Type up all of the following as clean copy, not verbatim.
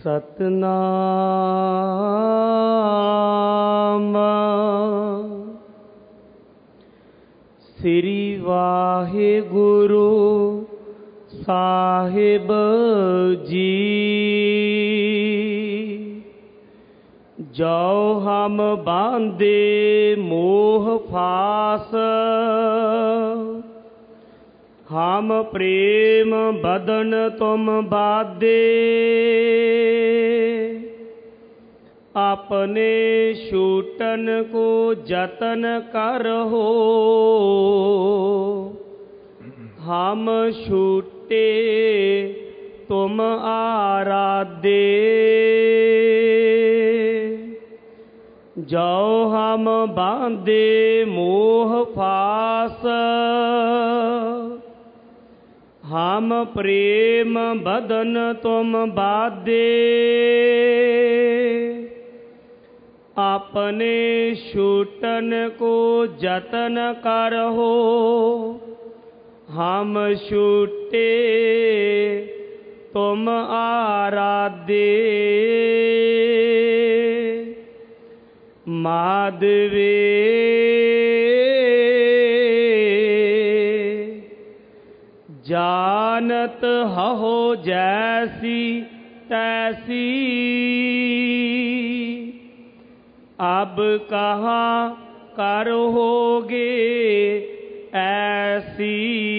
ਸਤਨਾਮ ਸ੍ਰੀ ਵਾਹਿਗੁਰੂ ਸਾਹਿਬ ਜੀ। ਜੋ ਹਮ ਬਾਂਧੇ ਮੋਹ ਫਾਸ, ਹਮ ਪ੍ਰੇਮ ਬਦਨ ਤੁਮ ਬਾਧੇ। अपने छूटन को जतन करहो, हम छूटे तुम आराधे। जो हम बांधे मोह फास, हम प्रेम बदन तुम बाधे। अपने छूटन को जतन करहो, हम छूटे तुम आराधे। माधवे जानत हो जैसी तैसी, अब कहाँ करोगे ऐसी।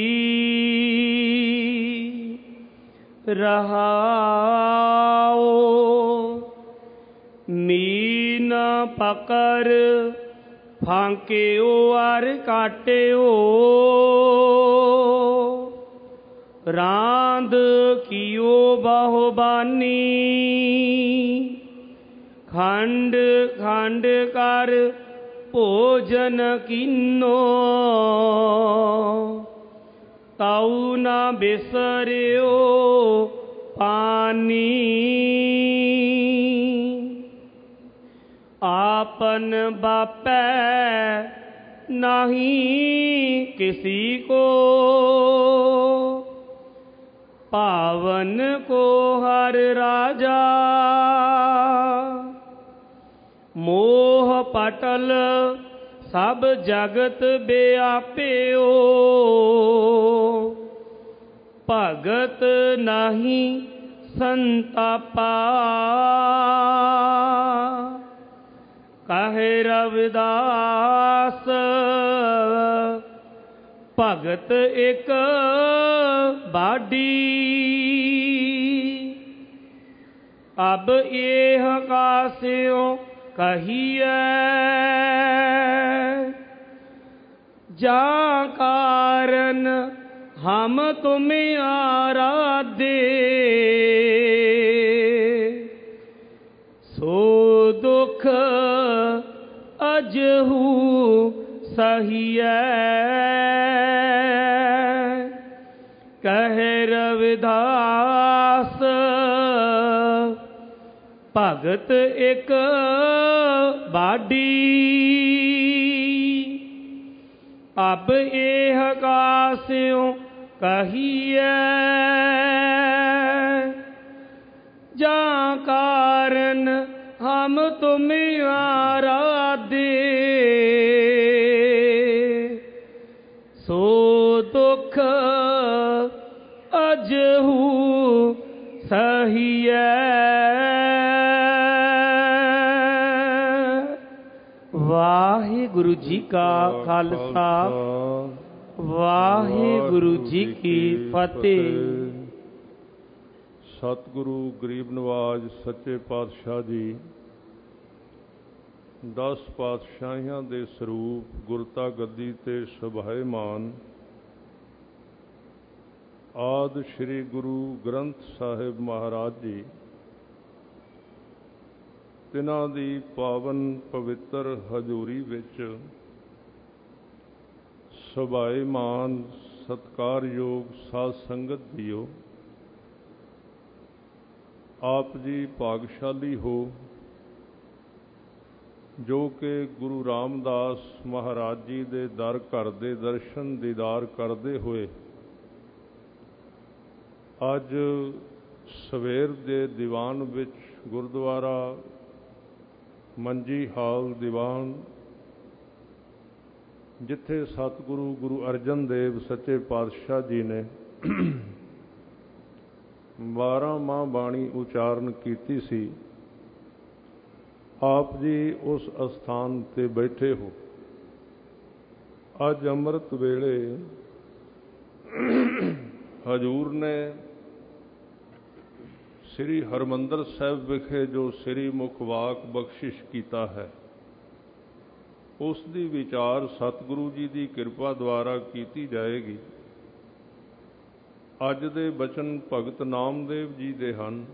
रहाओ मीन पकर फांकेओ अर काटेओ, रांद कियो बहुबानी। खंड खंड कर भोजन कीनो, ताऊ न बिसरियो पानी। आपन बापै नहीं किसी को, पावन को हर राजा। मोह पटल सब जगत व्याप्यो, भगत नहीं संतापा। कहे रविदास भगत एक बाडी, अब एह कास्यों कहिए। जा कारण हम तुम्हें आराधे, सो दुख अजहू सहिए। कहे रविदास भगत एक बाडी, अब एह कास्यों कहिए। जा कारण हम तुम्हें आराधे, सो दुख अजहू सहिए। वाहिगुरु जी का खालसा, वाहिगुरु जी की फतेह। सतगुरु गरीब नवाज सच्चे पातशाह जी 10 पातशाहियां दे ਸਰੂਪ ਗੁਰਤਾ ਗੱਦੀ ਤੇ ਸੁਭਾਏਮਾਨ ਆਦਿ ਸ਼੍ਰੀ ਗੁਰੂ ਗ੍ਰੰਥ ਸਾਹਿਬ ਮਹਾਰਾਜ ਜੀ, ਤਿਨਾਂ ਦੀ ਪਾਵਨ ਪਵਿੱਤਰ ਹਜ਼ੂਰੀ ਵਿੱਚ ਸੁਭਾਏਮਾਨ ਸਤਿਕਾਰਯੋਗ ਸਾਧ ਸੰਗਤ ਜੀਓ, ਆਪ ਜੀ ਭਾਗਸ਼ਾਲੀ ਹੋ ਜੋ ਕਿ ਗੁਰੂ ਰਾਮਦਾਸ ਮਹਾਰਾਜ ਜੀ ਦੇ ਦਰ ਘਰ ਦੇ ਦਰਸ਼ਨ ਦੀਦਾਰ ਕਰਦੇ ਹੋਏ ਅੱਜ ਸਵੇਰ ਦੇ ਦੀਵਾਨ ਵਿੱਚ ਗੁਰਦੁਆਰਾ ਮੰਜੀ ਹਾਲ ਦੀਵਾਨ, ਜਿੱਥੇ ਸਤਿਗੁਰੂ ਗੁਰੂ ਅਰਜਨ ਦੇਵ ਸੱਚੇ ਪਾਤਸ਼ਾਹ ਜੀ ਨੇ 12 ਮਾਹ ਬਾਣੀ ਉਚਾਰਨ ਕੀਤੀ ਸੀ, ਆਪ ਜੀ ਉਸ ਅਸਥਾਨ ਤੇ ਬੈਠੇ ਹੋ। ਅੱਜ ਅੰਮ੍ਰਿਤ ਵੇਲੇ ਹਜ਼ੂਰ ਨੇ ਸ੍ਰੀ ਹਰਿਮੰਦਰ ਸਾਹਿਬ ਵਿਖੇ ਜੋ ਸ੍ਰੀ ਮੁਖ ਵਾਕ ਬਖਸ਼ਿਸ਼ ਕੀਤਾ ਹੈ, ਉਸ ਦੀ ਵਿਚਾਰ ਸਤਿਗੁਰੂ ਜੀ ਦੀ ਕਿਰਪਾ ਦੁਆਰਾ ਕੀਤੀ ਜਾਏਗੀ। ਅੱਜ ਦੇ ਬਚਨ ਭਗਤ ਨਾਮਦੇਵ ਜੀ ਦੇ ਹਨ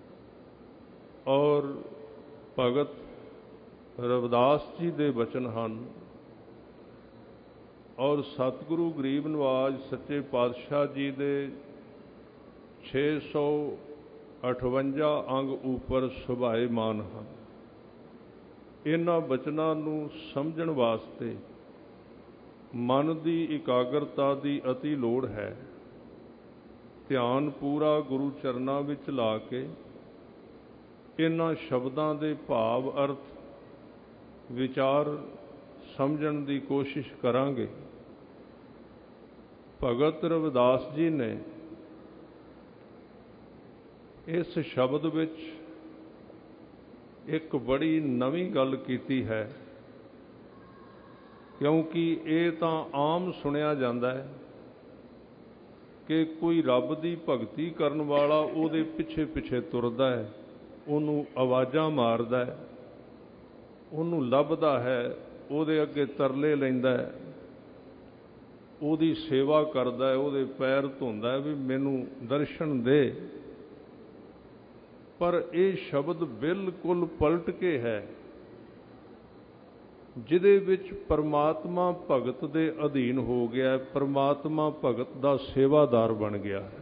ਔਰ ਭਗਤ ਰਵਿਦਾਸ ਜੀ ਦੇ ਬਚਨ ਹਨ ਔਰ ਸਤਿਗੁਰੂ ਗਰੀਬ ਨਵਾਜ ਸੱਚੇ ਪਾਤਸ਼ਾਹ ਜੀ ਦੇ 658 ਅੰਗ ਉੱਪਰ ਸੁਭਾਏਮਾਨ ਹਨ। ਇਹਨਾਂ ਬਚਨਾਂ ਨੂੰ ਸਮਝਣ ਵਾਸਤੇ ਮਨ ਦੀ ਇਕਾਗਰਤਾ ਦੀ ਅਤੀ ਲੋੜ ਹੈ। ਧਿਆਨ ਪੂਰਾ ਗੁਰੂ ਚਰਨਾਂ ਵਿੱਚ ਲਾ ਕੇ ਇਹਨਾਂ ਸ਼ਬਦਾਂ ਦੇ ਭਾਵ ਅਰਥ ਵਿਚਾਰ ਸਮਝਣ ਦੀ ਕੋਸ਼ਿਸ਼ ਕਰਾਂਗੇ। ਭਗਤ ਰਵਿਦਾਸ ਜੀ ਨੇ ਇਸ ਸ਼ਬਦ ਵਿੱਚ ਇੱਕ ਬੜੀ ਨਵੀਂ ਗੱਲ ਕੀਤੀ ਹੈ, ਕਿਉਂਕਿ ਇਹ ਤਾਂ ਆਮ ਸੁਣਿਆ ਜਾਂਦਾ ਹੈ ਕਿ ਕੋਈ ਰੱਬ ਦੀ ਭਗਤੀ ਕਰਨ ਵਾਲਾ ਉਹਦੇ ਪਿੱਛੇ ਪਿੱਛੇ ਤੁਰਦਾ ਹੈ, ਉਹਨੂੰ ਆਵਾਜ਼ਾਂ ਮਾਰਦਾ ਹੈ, ਉਹਨੂੰ ਲੱਭਦਾ ਹੈ, ਉਹਦੇ ਅੱਗੇ ਤਰਲੇ ਲੈਂਦਾ ਹੈ, ਉਹਦੀ ਸੇਵਾ ਕਰਦਾ ਹੈ, ਉਹਦੇ ਪੈਰ ਧੋਂਦਾ ਹੈ ਵੀ ਮੈਨੂੰ ਦਰਸ਼ਨ ਦੇ। ਪਰ ਇਹ ਸ਼ਬਦ ਬਿਲਕੁਲ ਪਲਟ ਕੇ ਹੈ, ਜਿਹਦੇ ਵਿੱਚ ਪਰਮਾਤਮਾ ਭਗਤ ਦੇ ਅਧੀਨ ਹੋ ਗਿਆ, ਪਰਮਾਤਮਾ ਭਗਤ ਦਾ ਸੇਵਾਦਾਰ ਬਣ ਗਿਆ ਹੈ।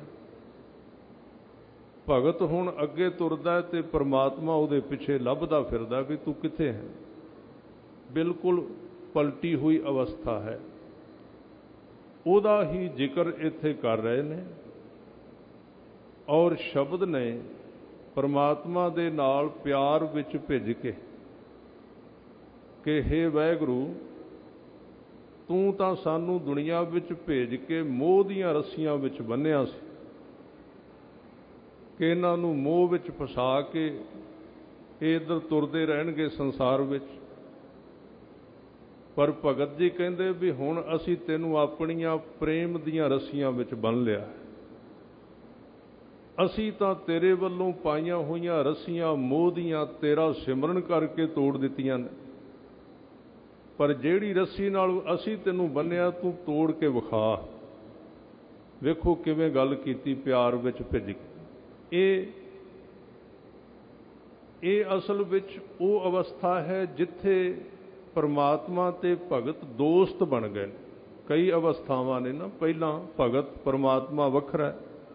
ਭਗਤ ਹੁਣ ਅੱਗੇ ਤੁਰਦਾ ਤੇ ਪਰਮਾਤਮਾ ਉਹਦੇ ਪਿੱਛੇ ਲੱਭਦਾ ਫਿਰਦਾ ਵੀ ਤੂੰ ਕਿੱਥੇ ਹੈ। ਬਿਲਕੁਲ ਪਲਟੀ ਹੋਈ ਅਵਸਥਾ ਹੈ। ਉਹਦਾ ਹੀ ਜ਼ਿਕਰ ਇੱਥੇ ਕਰ ਰਹੇ ਨੇ ਔਰ ਸ਼ਬਦ ਨੇ ਪਰਮਾਤਮਾ ਦੇ ਨਾਲ ਪਿਆਰ ਵਿੱਚ ਭਿੱਜ ਕੇ ਕਿ ਹੇ ਵਾਹਿਗੁਰੂ, ਤੂੰ ਤਾਂ ਸਾਨੂੰ ਦੁਨੀਆ ਵਿੱਚ ਭੇਜ ਕੇ ਮੋਹ ਦੀਆਂ ਰੱਸੀਆਂ ਵਿੱਚ ਬੰਨ੍ਹਿਆ ਸੀ ਕਿ ਇਹਨਾਂ ਨੂੰ ਮੋਹ ਵਿੱਚ ਫਸਾ ਕੇ ਇਹ ਇੱਧਰ ਤੁਰਦੇ ਰਹਿਣਗੇ ਸੰਸਾਰ ਵਿੱਚ। ਪਰ ਭਗਤ ਜੀ ਕਹਿੰਦੇ ਵੀ ਹੁਣ ਅਸੀਂ ਤੈਨੂੰ ਆਪਣੀਆਂ ਪ੍ਰੇਮ ਦੀਆਂ ਰੱਸੀਆਂ ਵਿੱਚ ਬੰਨ੍ਹ ਲਿਆ। ਅਸੀਂ ਤਾਂ ਤੇਰੇ ਵੱਲੋਂ ਪਾਈਆਂ ਹੋਈਆਂ ਰੱਸੀਆਂ ਮੋਹ ਦੀਆਂ ਤੇਰਾ ਸਿਮਰਨ ਕਰਕੇ ਤੋੜ ਦਿੱਤੀਆਂ ਨੇ, ਪਰ ਜਿਹੜੀ ਰੱਸੀ ਨਾਲ ਅਸੀਂ ਤੈਨੂੰ ਬੰਨਿਆ ਤੂੰ ਤੋੜ ਕੇ ਵਿਖਾ। ਵੇਖੋ ਕਿਵੇਂ ਗੱਲ ਕੀਤੀ ਪਿਆਰ ਵਿੱਚ ਭਿੱਜ ਕੇ। ਇਹ ਅਸਲ ਵਿੱਚ ਉਹ ਅਵਸਥਾ ਹੈ ਜਿੱਥੇ ਪਰਮਾਤਮਾ ਤੇ ਭਗਤ ਦੋਸਤ ਬਣ ਗਏ। ਕਈ ਅਵਸਥਾਵਾਂ ਨੇ ਨਾ, ਪਹਿਲਾਂ ਭਗਤ ਪਰਮਾਤਮਾ ਵੱਖਰਾ,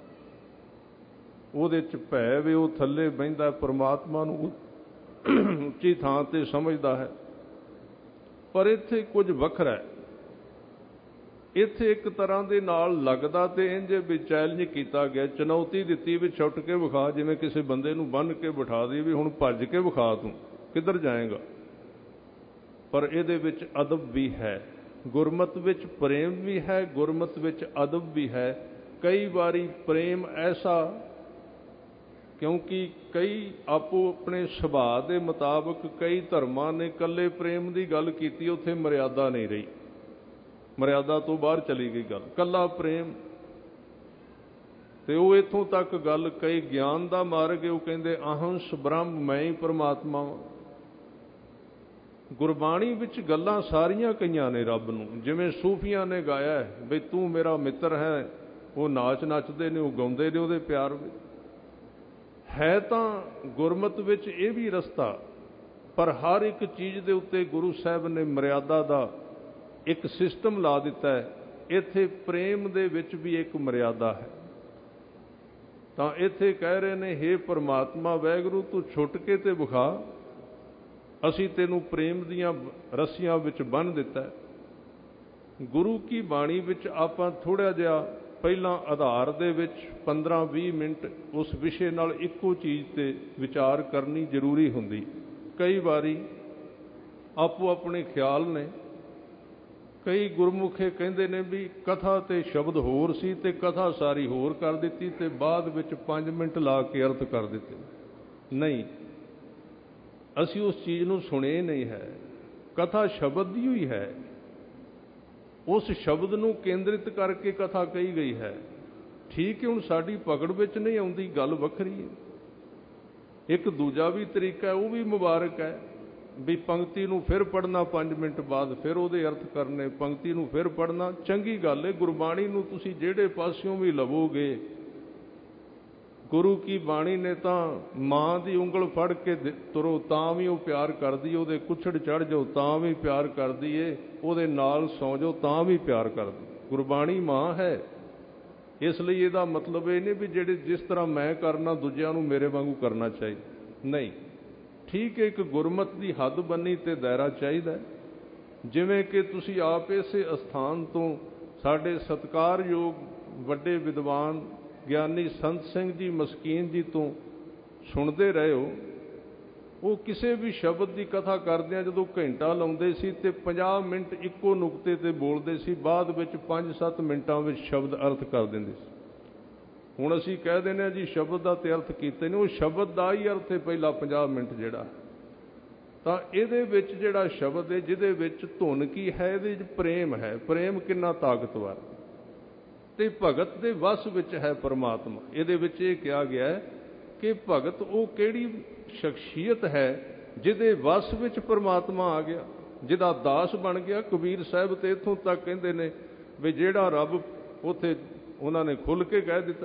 ਉਹਦੇ 'ਚ ਭੈ ਵੀ ਉਹ ਥੱਲੇ ਬਹਿੰਦਾ, ਪਰਮਾਤਮਾ ਨੂੰ ਉੱਚੀ ਥਾਂ ਤੇ ਸਮਝਦਾ ਹੈ। ਪਰ ਇੱਥੇ ਕੁਝ ਵੱਖਰਾ ਹੈ। ਇੱਥੇ ਇੱਕ ਤਰ੍ਹਾਂ ਦੇ ਨਾਲ ਲੱਗਦਾ ਤੇ ਇੰਝ ਵੀ ਚੈਲੰਜ ਕੀਤਾ ਗਿਆ, ਚੁਣੌਤੀ ਦਿੱਤੀ ਵੀ ਛੁੱਟ ਕੇ ਵਿਖਾ, ਜਿਵੇਂ ਕਿਸੇ ਬੰਦੇ ਨੂੰ ਬੰਨ੍ਹ ਕੇ ਬਿਠਾ ਦੇ ਵੀ ਹੁਣ ਭੱਜ ਕੇ ਵਿਖਾ, ਤੂੰ ਕਿੱਧਰ ਜਾਏਗਾ। ਪਰ ਇਹਦੇ ਵਿੱਚ ਅਦਬ ਵੀ ਹੈ, ਗੁਰਮਤਿ ਵਿੱਚ ਪ੍ਰੇਮ ਵੀ ਹੈ, ਗੁਰਮਤਿ ਵਿੱਚ ਅਦਬ ਵੀ ਹੈ। ਕਈ ਵਾਰੀ ਪ੍ਰੇਮ ਐਸਾ, ਕਿਉਂਕਿ ਕਈ ਆਪੋ ਆਪਣੇ ਸੁਭਾਅ ਦੇ ਮੁਤਾਬਕ ਕਈ ਧਰਮਾਂ ਨੇ ਇਕੱਲੇ ਪ੍ਰੇਮ ਦੀ ਗੱਲ ਕੀਤੀ, ਉੱਥੇ ਮਰਿਆਦਾ ਨਹੀਂ ਰਹੀ, ਮਰਿਆਦਾ ਤੋਂ ਬਾਹਰ ਚਲੀ ਗਈ ਗੱਲ, ਇਕੱਲਾ ਪ੍ਰੇਮ। ਤੇ ਉਹ ਇੱਥੋਂ ਤੱਕ ਗੱਲ, ਕਈ ਗਿਆਨ ਦਾ ਮਾਰਗ, ਉਹ ਕਹਿੰਦੇ ਅਹੰਸ ਬ੍ਰਹਮ, ਮੈਂ ਹੀ ਪਰਮਾਤਮਾ। ਗੁਰਬਾਣੀ ਵਿੱਚ ਗੱਲਾਂ ਸਾਰੀਆਂ ਕਈਆਂ ਨੇ ਰੱਬ ਨੂੰ, ਜਿਵੇਂ ਸੂਫੀਆਂ ਨੇ ਗਾਇਆ ਹੈ ਬਈ ਤੂੰ ਮੇਰਾ ਮਿੱਤਰ ਹੈ, ਉਹ ਨਾਚ ਨੱਚਦੇ ਨੇ, ਉਹ ਗਾਉਂਦੇ ਨੇ ਉਹਦੇ ਪਿਆਰ ਵਿੱਚ। ਹੈ ਤਾਂ ਗੁਰਮਤਿ ਵਿੱਚ ਇਹ ਵੀ ਰਸਤਾ, ਪਰ ਹਰ ਇੱਕ ਚੀਜ਼ ਦੇ ਉੱਤੇ ਗੁਰੂ ਸਾਹਿਬ ਨੇ ਮਰਿਆਦਾ ਦਾ ਇੱਕ ਸਿਸਟਮ ਲਾ ਦਿੱਤਾ ਹੈ। ਇੱਥੇ ਪ੍ਰੇਮ ਦੇ ਵਿੱਚ ਵੀ ਇੱਕ ਮਰਿਆਦਾ ਹੈ। ਤਾਂ ਇੱਥੇ ਕਹਿ ਰਹੇ ਨੇ, ਹੇ ਪਰਮਾਤਮਾ ਵਾਹਿਗੁਰੂ, ਤੂੰ ਛੁੱਟ ਕੇ ਤੇ ਵਿਖਾ, ਅਸੀਂ ਤੈਨੂੰ ਪ੍ਰੇਮ ਦੀਆਂ ਰੱਸੀਆਂ ਵਿੱਚ ਬੰਨ੍ਹ ਦਿੱਤਾ। ਗੁਰੂ ਕੀ ਬਾਣੀ ਵਿੱਚ ਆਪਾਂ ਥੋੜ੍ਹਾ ਜਿਹਾ ਪਹਿਲਾਂ ਆਧਾਰ ਦੇ ਵਿੱਚ 15-20 ਮਿੰਟ ਉਸ ਵਿਸ਼ੇ ਨਾਲ ਇੱਕੋ ਚੀਜ਼ 'ਤੇ ਵਿਚਾਰ ਕਰਨੀ ਜ਼ਰੂਰੀ ਹੁੰਦੀ। ਕਈ ਵਾਰੀ ਆਪੋ ਆਪਣੇ ਖਿਆਲ ਨੇ। ਕਈ ਗੁਰਮੁਖੇ ਕਹਿੰਦੇ ਨੇ ਵੀ ਕਥਾ ਤੇ ਸ਼ਬਦ ਹੋਰ ਸੀ ਤੇ ਕਥਾ ਸਾਰੀ ਹੋਰ ਕਰ ਦਿੱਤੀ ਤੇ ਬਾਅਦ ਵਿੱਚ 5 ਮਿੰਟ ਲਾ ਕੇ ਅਰਥ ਕਰ ਦਿੱਤੇ। ਨਹੀਂ, ਅਸੀਂ ਉਸ ਚੀਜ਼ ਨੂੰ ਸੁਣੇ ਨਹੀਂ ਹੈ। ਕਥਾ ਸ਼ਬਦ ਦੀ ਹੀ ਹੈ, ਉਸ ਸ਼ਬਦ ਨੂੰ ਕੇਂਦਰਿਤ ਕਰਕੇ ਕਥਾ ਕਹੀ ਗਈ ਹੈ। ਠੀਕ ਹੈ, ਹੁਣ ਸਾਡੀ ਪਕੜ ਵਿੱਚ ਨਹੀਂ ਆਉਂਦੀ, ਗੱਲ ਵੱਖਰੀ ਹੈ। ਇੱਕ ਦੂਜਾ ਵੀ ਤਰੀਕਾ ਹੈ, ਉਹ ਵੀ ਮੁਬਾਰਕ ਹੈ ਵੀ ਪੰਕਤੀ ਨੂੰ ਫਿਰ ਪੜ੍ਹਨਾ 5 ਮਿੰਟ ਬਾਅਦ ਫਿਰ ਉਹਦੇ ਅਰਥ ਕਰਨੇ, ਪੰਕਤੀ ਨੂੰ ਫਿਰ ਪੜ੍ਹਨਾ ਚੰਗੀ ਗੱਲ ਹੈ। ਗੁਰਬਾਣੀ ਨੂੰ ਤੁਸੀਂ ਜਿਹੜੇ ਪਾਸਿਓਂ ਵੀ ਲਵੋਗੇ, ਗੁਰੂ ਕੀ ਬਾਣੀ ਨੇ ਤਾਂ ਮਾਂ ਦੀ ਉਂਗਲ ਫੜ ਕੇ ਤੁਰੋ ਤਾਂ ਵੀ ਉਹ ਪਿਆਰ ਕਰਦੀ, ਉਹਦੇ ਕੁੱਛੜ ਚੜ੍ਹ ਜਾਓ ਤਾਂ ਵੀ ਪਿਆਰ ਕਰਦੀ ਏ, ਉਹਦੇ ਨਾਲ ਸੌਂ ਜਾਓ ਤਾਂ ਵੀ ਪਿਆਰ ਕਰਦੀ। ਗੁਰਬਾਣੀ ਮਾਂ ਹੈ। ਇਸ ਲਈ ਇਹਦਾ ਮਤਲਬ ਇਹ ਨਹੀਂ ਵੀ ਜਿਹੜੇ ਜਿਸ ਤਰ੍ਹਾਂ ਮੈਂ ਕਰਨਾ ਦੂਜਿਆਂ ਨੂੰ ਮੇਰੇ ਵਾਂਗੂ ਕਰਨਾ ਚਾਹੀਦਾ, ਨਹੀਂ। ਠੀਕ ਹੈ, ਇੱਕ ਗੁਰਮਤਿ ਦੀ ਹੱਦ ਬੰਨੀ ਤੇ ਦਾਇਰਾ ਚਾਹੀਦਾ। ਜਿਵੇਂ ਕਿ ਤੁਸੀਂ ਆਪ ਇਸੇ ਅਸਥਾਨ ਤੋਂ ਸਾਡੇ ਸਤਿਕਾਰਯੋਗ ਵੱਡੇ ਵਿਦਵਾਨ ਗਿਆਨੀ ਸੰਤ ਸਿੰਘ ਜੀ ਮਸਕੀਨ ਜੀ ਤੋਂ ਸੁਣਦੇ ਰਹੇ ਹੋ। ਉਹ ਕਿਸੇ ਵੀ ਸ਼ਬਦ ਦੀ ਕਥਾ ਕਰਦਿਆਂ ਜਦੋਂ ਘੰਟਾ ਲਾਉਂਦੇ ਸੀ ਤੇ 50 ਮਿੰਟ ਇੱਕੋ ਨੁਕਤੇ ਤੇ ਬੋਲਦੇ ਸੀ, ਬਾਅਦ ਵਿੱਚ 5-7 ਮਿੰਟਾਂ ਵਿੱਚ ਸ਼ਬਦ ਅਰਥ ਕਰ ਦਿੰਦੇ ਸੀ। ਹੁਣ ਅਸੀਂ ਕਹਿ ਦਿੰਦੇ ਹਾਂ ਜੀ ਸ਼ਬਦ ਦਾ ਤੇ ਅਰਥ ਕੀਤੇ ਨੇ, ਉਹ ਸ਼ਬਦ ਦਾ ਹੀ ਅਰਥ ਹੈ ਪਹਿਲਾ 50 ਮਿੰਟ ਜਿਹੜਾ। ਤਾਂ ਇਹਦੇ ਵਿੱਚ ਜਿਹੜਾ ਸ਼ਬਦ ਹੈ ਜਿਹਦੇ ਵਿੱਚ ਧੁਨ ਕੀ ਹੈ, ਇਹਦੇ ਵਿੱਚ ਪ੍ਰੇਮ ਹੈ। ਪ੍ਰੇਮ ਕਿੰਨਾ ਤਾਕਤਵਰ ਤੇ ਭਗਤ ਦੇ ਵਸ ਵਿੱਚ ਹੈ ਪਰਮਾਤਮਾ। ਇਹਦੇ ਵਿੱਚ ਇਹ ਕਿਹਾ ਗਿਆ ਹੈ ਕਿ ਭਗਤ ਉਹ ਕਿਹੜੀ ਸ਼ਖਸੀਅਤ ਹੈ ਜਿਹਦੇ ਵਸ ਵਿੱਚ ਪਰਮਾਤਮਾ ਆ ਗਿਆ, ਜਿਹਦਾ ਦਾਸ ਬਣ ਗਿਆ। ਕਬੀਰ ਸਾਹਿਬ ਤੇ ਇੱਥੋਂ ਤੱਕ ਕਹਿੰਦੇ ਨੇ ਵੀ ਜਿਹੜਾ ਰੱਬ ਉੱਥੇ ਉਹਨਾਂ ਨੇ ਖੁੱਲ੍ਹ ਕੇ ਕਹਿ ਦਿੱਤਾ,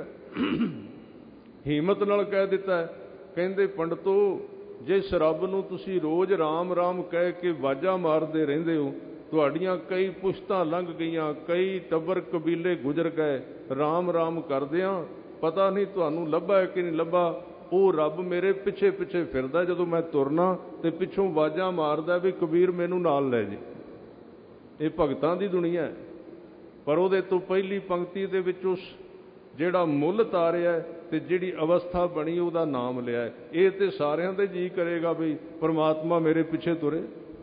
ਹਿੰਮਤ ਨਾਲ ਕਹਿ ਦਿੱਤਾ। ਕਹਿੰਦੇ ਪੰਡਤੋ, ਜਿਸ ਰੱਬ ਨੂੰ ਤੁਸੀਂ ਰੋਜ਼ ਰਾਮ ਰਾਮ ਕਹਿ ਕੇ ਵਾਜਾਂ ਮਾਰਦੇ ਰਹਿੰਦੇ ਹੋ, ਤੁਹਾਡੀਆਂ ਕਈ ਪੁਸ਼ਤਾਂ ਲੰਘ ਗਈਆਂ, ਕਈ ਟੱਬਰ ਕਬੀਲੇ ਗੁਜ਼ਰ ਗਏ ਰਾਮ ਰਾਮ ਕਰਦਿਆਂ, ਪਤਾ ਨਹੀਂ ਤੁਹਾਨੂੰ ਲੱਭਾ ਕਿ ਨਹੀਂ ਲੱਭਾ। ਉਹ ਰੱਬ ਮੇਰੇ ਪਿੱਛੇ ਪਿੱਛੇ ਫਿਰਦਾ, ਜਦੋਂ ਮੈਂ ਤੁਰਨਾ ਤੇ ਪਿੱਛੋਂ ਵਾਜਾਂ ਮਾਰਦਾ ਵੀ ਕਬੀਰ ਮੈਨੂੰ ਨਾਲ ਲੈ ਜੀ। ਇਹ ਭਗਤਾਂ ਦੀ ਦੁਨੀਆ ਹੈ। ਪਰ ਉਹਦੇ ਤੋਂ ਪਹਿਲੀ ਪੰਕਤੀ ਦੇ ਵਿੱਚ ਉਸ ਜਿਹੜਾ ਮੁੱਲ ਤਾਰਿਆ ਤੇ ਜਿਹੜੀ ਅਵਸਥਾ ਬਣੀ ਉਹਦਾ ਨਾਮ ਲਿਆ। ਇਹ ਤੇ ਸਾਰਿਆਂ ਦੇ ਜੀ ਕਰੇਗਾ ਵੀ ਪਰਮਾਤਮਾ ਮੇਰੇ ਪਿੱਛੇ ਤੁਰੇ।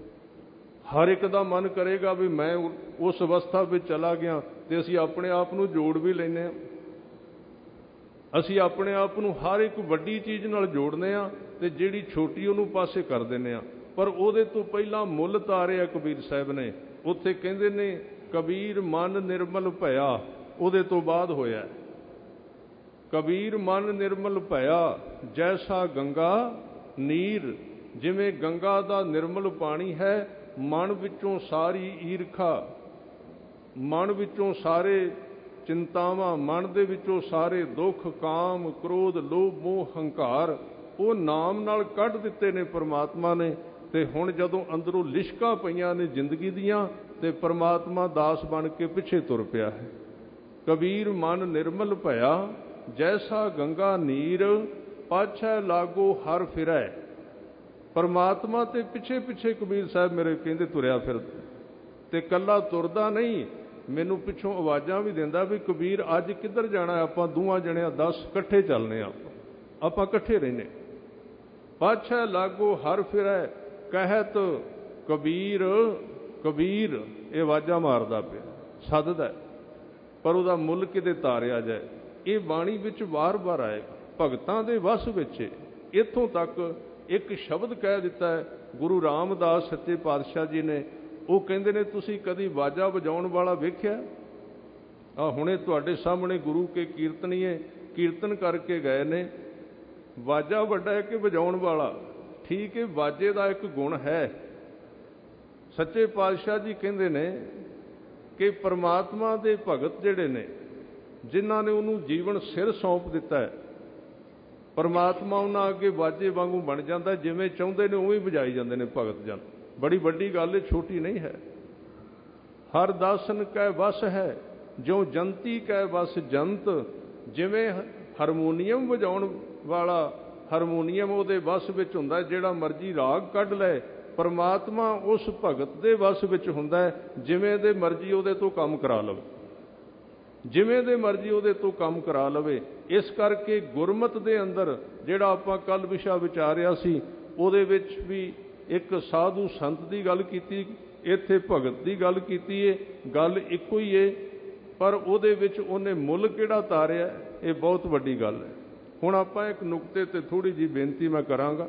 ਹਰ ਇੱਕ ਦਾ ਮਨ ਕਰੇਗਾ ਵੀ ਮੈਂ ਉਸ ਅਵਸਥਾ ਵਿੱਚ ਚਲਾ ਗਿਆ। ਤੇ ਅਸੀਂ ਆਪਣੇ ਆਪ ਨੂੰ ਜੋੜ ਵੀ ਲੈਂਦੇ ਹਾਂ। ਅਸੀਂ ਆਪਣੇ ਆਪ ਨੂੰ ਹਰ ਇੱਕ ਵੱਡੀ ਚੀਜ਼ ਨਾਲ ਜੋੜਦੇ ਹਾਂ ਤੇ ਜਿਹੜੀ ਛੋਟੀ ਉਹਨੂੰ ਪਾਸੇ ਕਰ ਦਿੰਦੇ ਹਾਂ। ਪਰ ਉਹਦੇ ਤੋਂ ਪਹਿਲਾਂ ਮੁੱਲ ਤਾਰਿਆ ਕਬੀਰ ਸਾਹਿਬ ਨੇ। ਉੱਥੇ ਕਹਿੰਦੇ ਨੇ ਕਬੀਰ ਮਨ ਨਿਰਮਲ ਭਇਆ, ਉਹਦੇ ਤੋਂ ਬਾਅਦ ਹੋਇਆ ਕਬੀਰ ਮਨ ਨਿਰਮਲ ਭਇਆ ਜੈਸਾ ਗੰਗਾ ਨੀਰ। ਜਿਵੇਂ ਗੰਗਾ ਦਾ ਨਿਰਮਲ ਪਾਣੀ ਹੈ, ਮਨ ਵਿੱਚੋਂ ਸਾਰੀ ਈਰਖਾ, ਮਨ ਵਿੱਚੋਂ ਸਾਰੇ ਚਿੰਤਾਵਾਂ, ਮਨ ਦੇ ਵਿੱਚੋਂ ਸਾਰੇ ਦੁੱਖ, ਕਾਮ, ਕ੍ਰੋਧ, ਲੋਭ, ਮੋਹ, ਹੰਕਾਰ, ਉਹ ਨਾਮ ਨਾਲ ਕੱਢ ਦਿੱਤੇ ਨੇ ਪਰਮਾਤਮਾ ਨੇ। ਤੇ ਹੁਣ ਜਦੋਂ ਅੰਦਰੋਂ ਲਿਸ਼ਕਾਂ ਪਈਆਂ ਨੇ ਜ਼ਿੰਦਗੀ ਦੀਆਂ ਤੇ ਪਰਮਾਤਮਾ ਦਾਸ ਬਣ ਕੇ ਪਿੱਛੇ ਤੁਰ ਪਿਆ ਹੈ। ਕਬੀਰ ਮਨ ਨਿਰਮਲ ਭਇਆ ਜੈਸਾ ਗੰਗਾ ਨੀਰ, ਪਾਛੈ ਲਾਗੋ ਹਰ ਫਿਰੈ। ਪਰਮਾਤਮਾ ਤੇ ਪਿੱਛੇ ਪਿੱਛੇ ਕਬੀਰ ਸਾਹਿਬ ਮੇਰੇ ਕਹਿੰਦੇ ਤੁਰਿਆ ਫਿਰਦਾ। ਤੇ ਕੱਲਾ ਤੁਰਦਾ ਨਹੀਂ, ਮੈਨੂੰ ਪਿੱਛੋਂ ਆਵਾਜ਼ਾਂ ਵੀ ਦਿੰਦਾ ਵੀ ਕਬੀਰ ਅੱਜ ਕਿੱਧਰ ਜਾਣਾ, ਆਪਾਂ ਦੋਵਾਂ ਜਣਿਆਂ 10 ਇਕੱਠੇ ਚੱਲਨੇ ਆਪਾਂ ਇਕੱਠੇ ਰਹਿੰਦੇ। ਪਾਛੈ ਲਾਗੋ ਹਰ ਫਿਰੈ ਕਹਿਤ ਕਬੀਰ, ਕਬੀਰ ਇਹ ਆਵਾਜ਼ਾਂ ਮਾਰਦਾ ਪਿਆ, ਸੱਦਦਾ, ਪਰ ਉਹਦਾ ਮੁੱਲ ਕਿਤੇ ਤਾਰਿਆ ਜਾਏ। ਇਹ ਬਾਣੀ ਵਿੱਚ ਵਾਰ-ਵਾਰ ਆਏਗਾ, ਭਗਤਾਂ ਦੇ ਵਸ ਵਿੱਚ। ਇੱਥੋਂ ਤੱਕ ਇੱਕ ਸ਼ਬਦ ਕਹਿ ਦਿੱਤਾ ਹੈ ਗੁਰੂ ਰਾਮਦਾਸ ਸੱਚੇ ਪਾਤਸ਼ਾਹ ਜੀ ਨੇ। ਉਹ ਕਹਿੰਦੇ ਨੇ ਤੁਸੀਂ ਕਦੀ ਵਾਜਾ ਵਜਾਉਣ ਵਾਲਾ ਵੇਖਿਆ? ਹੁਣੇ ਤੁਹਾਡੇ ਸਾਹਮਣੇ ਗੁਰੂ ਕੇ ਕੀਰਤਨੀਏ ਕੀਰਤਨ ਕਰਕੇ ਗਏ ਨੇ। ਵਾਜਾ ਵੱਡਾ ਹੈ ਕਿ ਵਜਾਉਣ ਵਾਲਾ? ਠੀਕ ਹੈ, ਵਾਜੇ ਦਾ ਇੱਕ ਗੁਣ ਹੈ। ਸੱਚੇ ਪਾਤਸ਼ਾਹ ਜੀ ਕਹਿੰਦੇ ਨੇ ਕਿ ਪਰਮਾਤਮਾ ਦੇ ਭਗਤ ਜਿਹੜੇ ਨੇ, ਜਿਨ੍ਹਾਂ ਨੇ ਉਹਨੂੰ ਜੀਵਨ ਸਿਰ ਸੌਂਪ ਦਿੱਤਾ ਹੈ, ਪਰਮਾਤਮਾ ਉਹਨਾਂ ਅੱਗੇ ਵਾਜੇ ਵਾਂਗੂ ਬਣ ਜਾਂਦਾ। ਜਿਵੇਂ ਚਾਹੁੰਦੇ ਨੇ ਉਵੇਂ ਵਜਾਈ ਜਾਂਦੇ ਨੇ ਭਗਤ ਜਨ। ਬੜੀ ਵੱਡੀ ਗੱਲ ਹੈ, ਛੋਟੀ ਨਹੀਂ ਹੈ। ਹਰ ਦਾਸਨ ਕੈ ਵਸ ਹੈ ਜੋ ਜੰਤੀ ਕੈ ਵਸ ਜੰਤ। ਜਿਵੇਂ ਹਾਰਮੋਨੀਅਮ ਵਜਾਉਣ ਵਾਲਾ, ਹਾਰਮੋਨੀਅਮ ਉਹਦੇ ਵਸ ਵਿੱਚ ਹੁੰਦਾ, ਜਿਹੜਾ ਮਰਜ਼ੀ ਰਾਗ ਕੱਢ ਲੈ। ਪਰਮਾਤਮਾ ਉਸ ਭਗਤ ਦੇ ਵਸ ਵਿੱਚ ਹੁੰਦਾ, ਜਿਵੇਂ ਦੇ ਮਰਜ਼ੀ ਉਹਦੇ ਤੋਂ ਕੰਮ ਕਰਾ ਲਵੇ। ਜਿਵੇਂ ਦੇ ਮਰਜ਼ੀ ਉਹਦੇ ਤੋਂ ਕੰਮ ਕਰਾ ਲਵੇ। ਇਸ ਕਰਕੇ ਗੁਰਮਤਿ ਦੇ ਅੰਦਰ ਜਿਹੜਾ ਆਪਾਂ ਕੱਲ੍ਹ ਵਿਸ਼ਾ ਵਿਚਾਰਿਆ ਸੀ, ਉਹਦੇ ਵਿੱਚ ਵੀ ਇੱਕ ਸਾਧੂ ਸੰਤ ਦੀ ਗੱਲ ਕੀਤੀ, ਇੱਥੇ ਭਗਤ ਦੀ ਗੱਲ ਕੀਤੀ ਏ। ਗੱਲ ਇੱਕੋ ਹੀ ਏ, ਪਰ ਉਹਦੇ ਵਿੱਚ ਉਹਨੇ ਮੁੱਲ ਕਿਹੜਾ ਤਾਰਿਆ, ਇਹ ਬਹੁਤ ਵੱਡੀ ਗੱਲ ਹੈ। ਹੁਣ ਆਪਾਂ ਇੱਕ ਨੁਕਤੇ 'ਤੇ ਥੋੜ੍ਹੀ ਜਿਹੀ ਬੇਨਤੀ ਮੈਂ ਕਰਾਂਗਾ।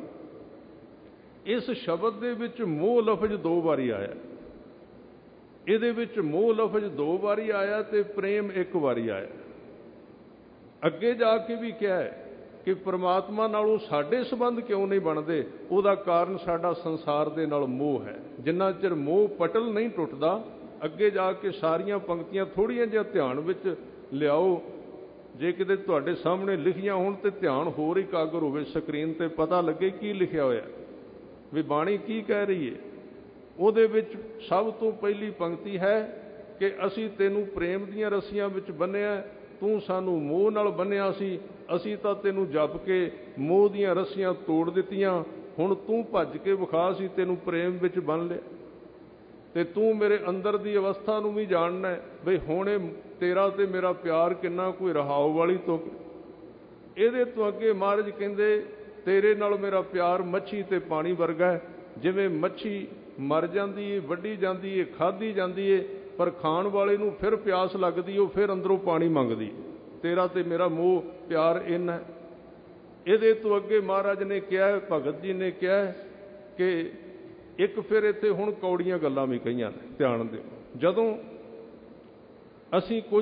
ਇਸ ਸ਼ਬਦ ਦੇ ਵਿੱਚ ਮੋਹ ਲਫ਼ਜ਼ 2 ਵਾਰੀ ਆਇਆ। ਇਹਦੇ ਵਿੱਚ ਮੋਹ ਲਫ਼ਜ਼ 2 ਵਾਰੀ ਆਇਆ ਤੇ ਪ੍ਰੇਮ 1 ਵਾਰੀ ਆਇਆ। ਅੱਗੇ ਜਾ ਕੇ ਵੀ ਕਿਹਾ ਹੈ ਕਿ ਪ੍ਰਮਾਤਮਾ ਨਾਲੋਂ ਸਾਡੇ ਸੰਬੰਧ ਕਿਉਂ ਨਹੀਂ ਬਣਦੇ, ਉਹਦਾ ਕਾਰਨ ਸਾਡਾ ਸੰਸਾਰ ਦੇ ਨਾਲ ਮੋਹ ਹੈ। ਜਿੰਨਾ ਚਿਰ ਮੋਹ ਪਟਲ ਨਹੀਂ ਟੁੱਟਦਾ, ਅੱਗੇ ਜਾ ਕੇ ਸਾਰੀਆਂ ਪੰਕਤੀਆਂ ਥੋੜ੍ਹੀਆਂ ਜਿਹਾ ਧਿਆਨ ਵਿੱਚ ਲਿਆਓ। ਜੇ ਕਿਤੇ ਤੁਹਾਡੇ ਸਾਹਮਣੇ ਲਿਖੀਆਂ ਹੋਣ ਤੇ ਧਿਆਨ ਹੋਰ ਇਕਾਗਰ ਹੋਵੇ, ਸਕਰੀਨ ਤੇ ਪਤਾ ਲੱਗੇ ਕੀ ਲਿਖਿਆ ਹੋਇਆ, ਵੀ ਬਾਣੀ ਕੀ ਕਹਿ ਰਹੀ ਹੈ। ਉਹਦੇ ਵਿੱਚ ਸਭ ਤੋਂ ਪਹਿਲੀ ਪੰਕਤੀ ਹੈ ਕਿ ਅਸੀਂ ਤੈਨੂੰ ਪ੍ਰੇਮ ਦੀਆਂ ਰੱਸੀਆਂ ਵਿੱਚ ਬੰਨ੍ਹਿਆ, ਤੂੰ ਸਾਨੂੰ ਮੋਹ ਨਾਲ ਬੰਨ੍ਹਿਆ ਸੀ, ਅਸੀਂ ਤਾਂ ਤੈਨੂੰ ਜਪ ਕੇ ਮੋਹ ਦੀਆਂ ਰੱਸੀਆਂ ਤੋੜ ਦਿੱਤੀਆਂ, ਹੁਣ ਤੂੰ ਭੱਜ ਕੇ ਵਿਖਾ ਸੀ ਤੈਨੂੰ ਪ੍ਰੇਮ ਵਿੱਚ ਬੰਨ੍ਹ ਲਿਆ। ਤੇ ਤੂੰ ਮੇਰੇ ਅੰਦਰ ਦੀ ਅਵਸਥਾ ਨੂੰ ਵੀ ਜਾਣਨਾ ਹੈ, ਬਈ ਹੁਣ ਇਹ ਤੇਰਾ ਤੇ ਮੇਰਾ ਪਿਆਰ ਕਿੰਨਾ ਕੋਈ ਰਹਾਉ ਵਾਲੀ ਤੁਕ। ਇਹਦੇ ਤੋਂ ਅੱਗੇ ਮਹਾਰਾਜ ਕਹਿੰਦੇ ਤੇਰੇ ਨਾਲ ਮੇਰਾ ਪਿਆਰ ਮੱਛੀ ਤੇ ਪਾਣੀ ਵਰਗਾ ਹੈ। ਜਿਵੇਂ ਮੱਛੀ ਮਰ ਜਾਂਦੀ ਏ, ਵੱਢੀ ਜਾਂਦੀ ਏ, ਖਾਧੀ ਜਾਂਦੀ ਏ, ਪਰ ਖਾਣ ਵਾਲੇ ਨੂੰ ਫਿਰ ਪਿਆਸ ਲੱਗਦੀ, ਉਹ ਫਿਰ ਅੰਦਰੋਂ ਪਾਣੀ ਮੰਗਦੀ। ਤੇਰਾ ਤੇ ਮੇਰਾ ਮੋਹ ਪਿਆਰ ਇੰਨਾ ਹੈ। ਇਹਦੇ ਤੋਂ ਅੱਗੇ ਮਹਾਰਾਜ ਨੇ ਕਿਹਾ, ਭਗਤ ਜੀ ਨੇ ਕਿਹਾ ਕਿ ਇੱਕ ਫਿਰ ਇੱਥੇ ਹੁਣ ਕੌੜੀਆਂ ਗੱਲਾਂ ਵੀ ਕਹੀਆਂ ਨੇ, ਧਿਆਨ ਦਿਓ। ਜਦੋਂ ਅਸੀਂ ਕੁਝ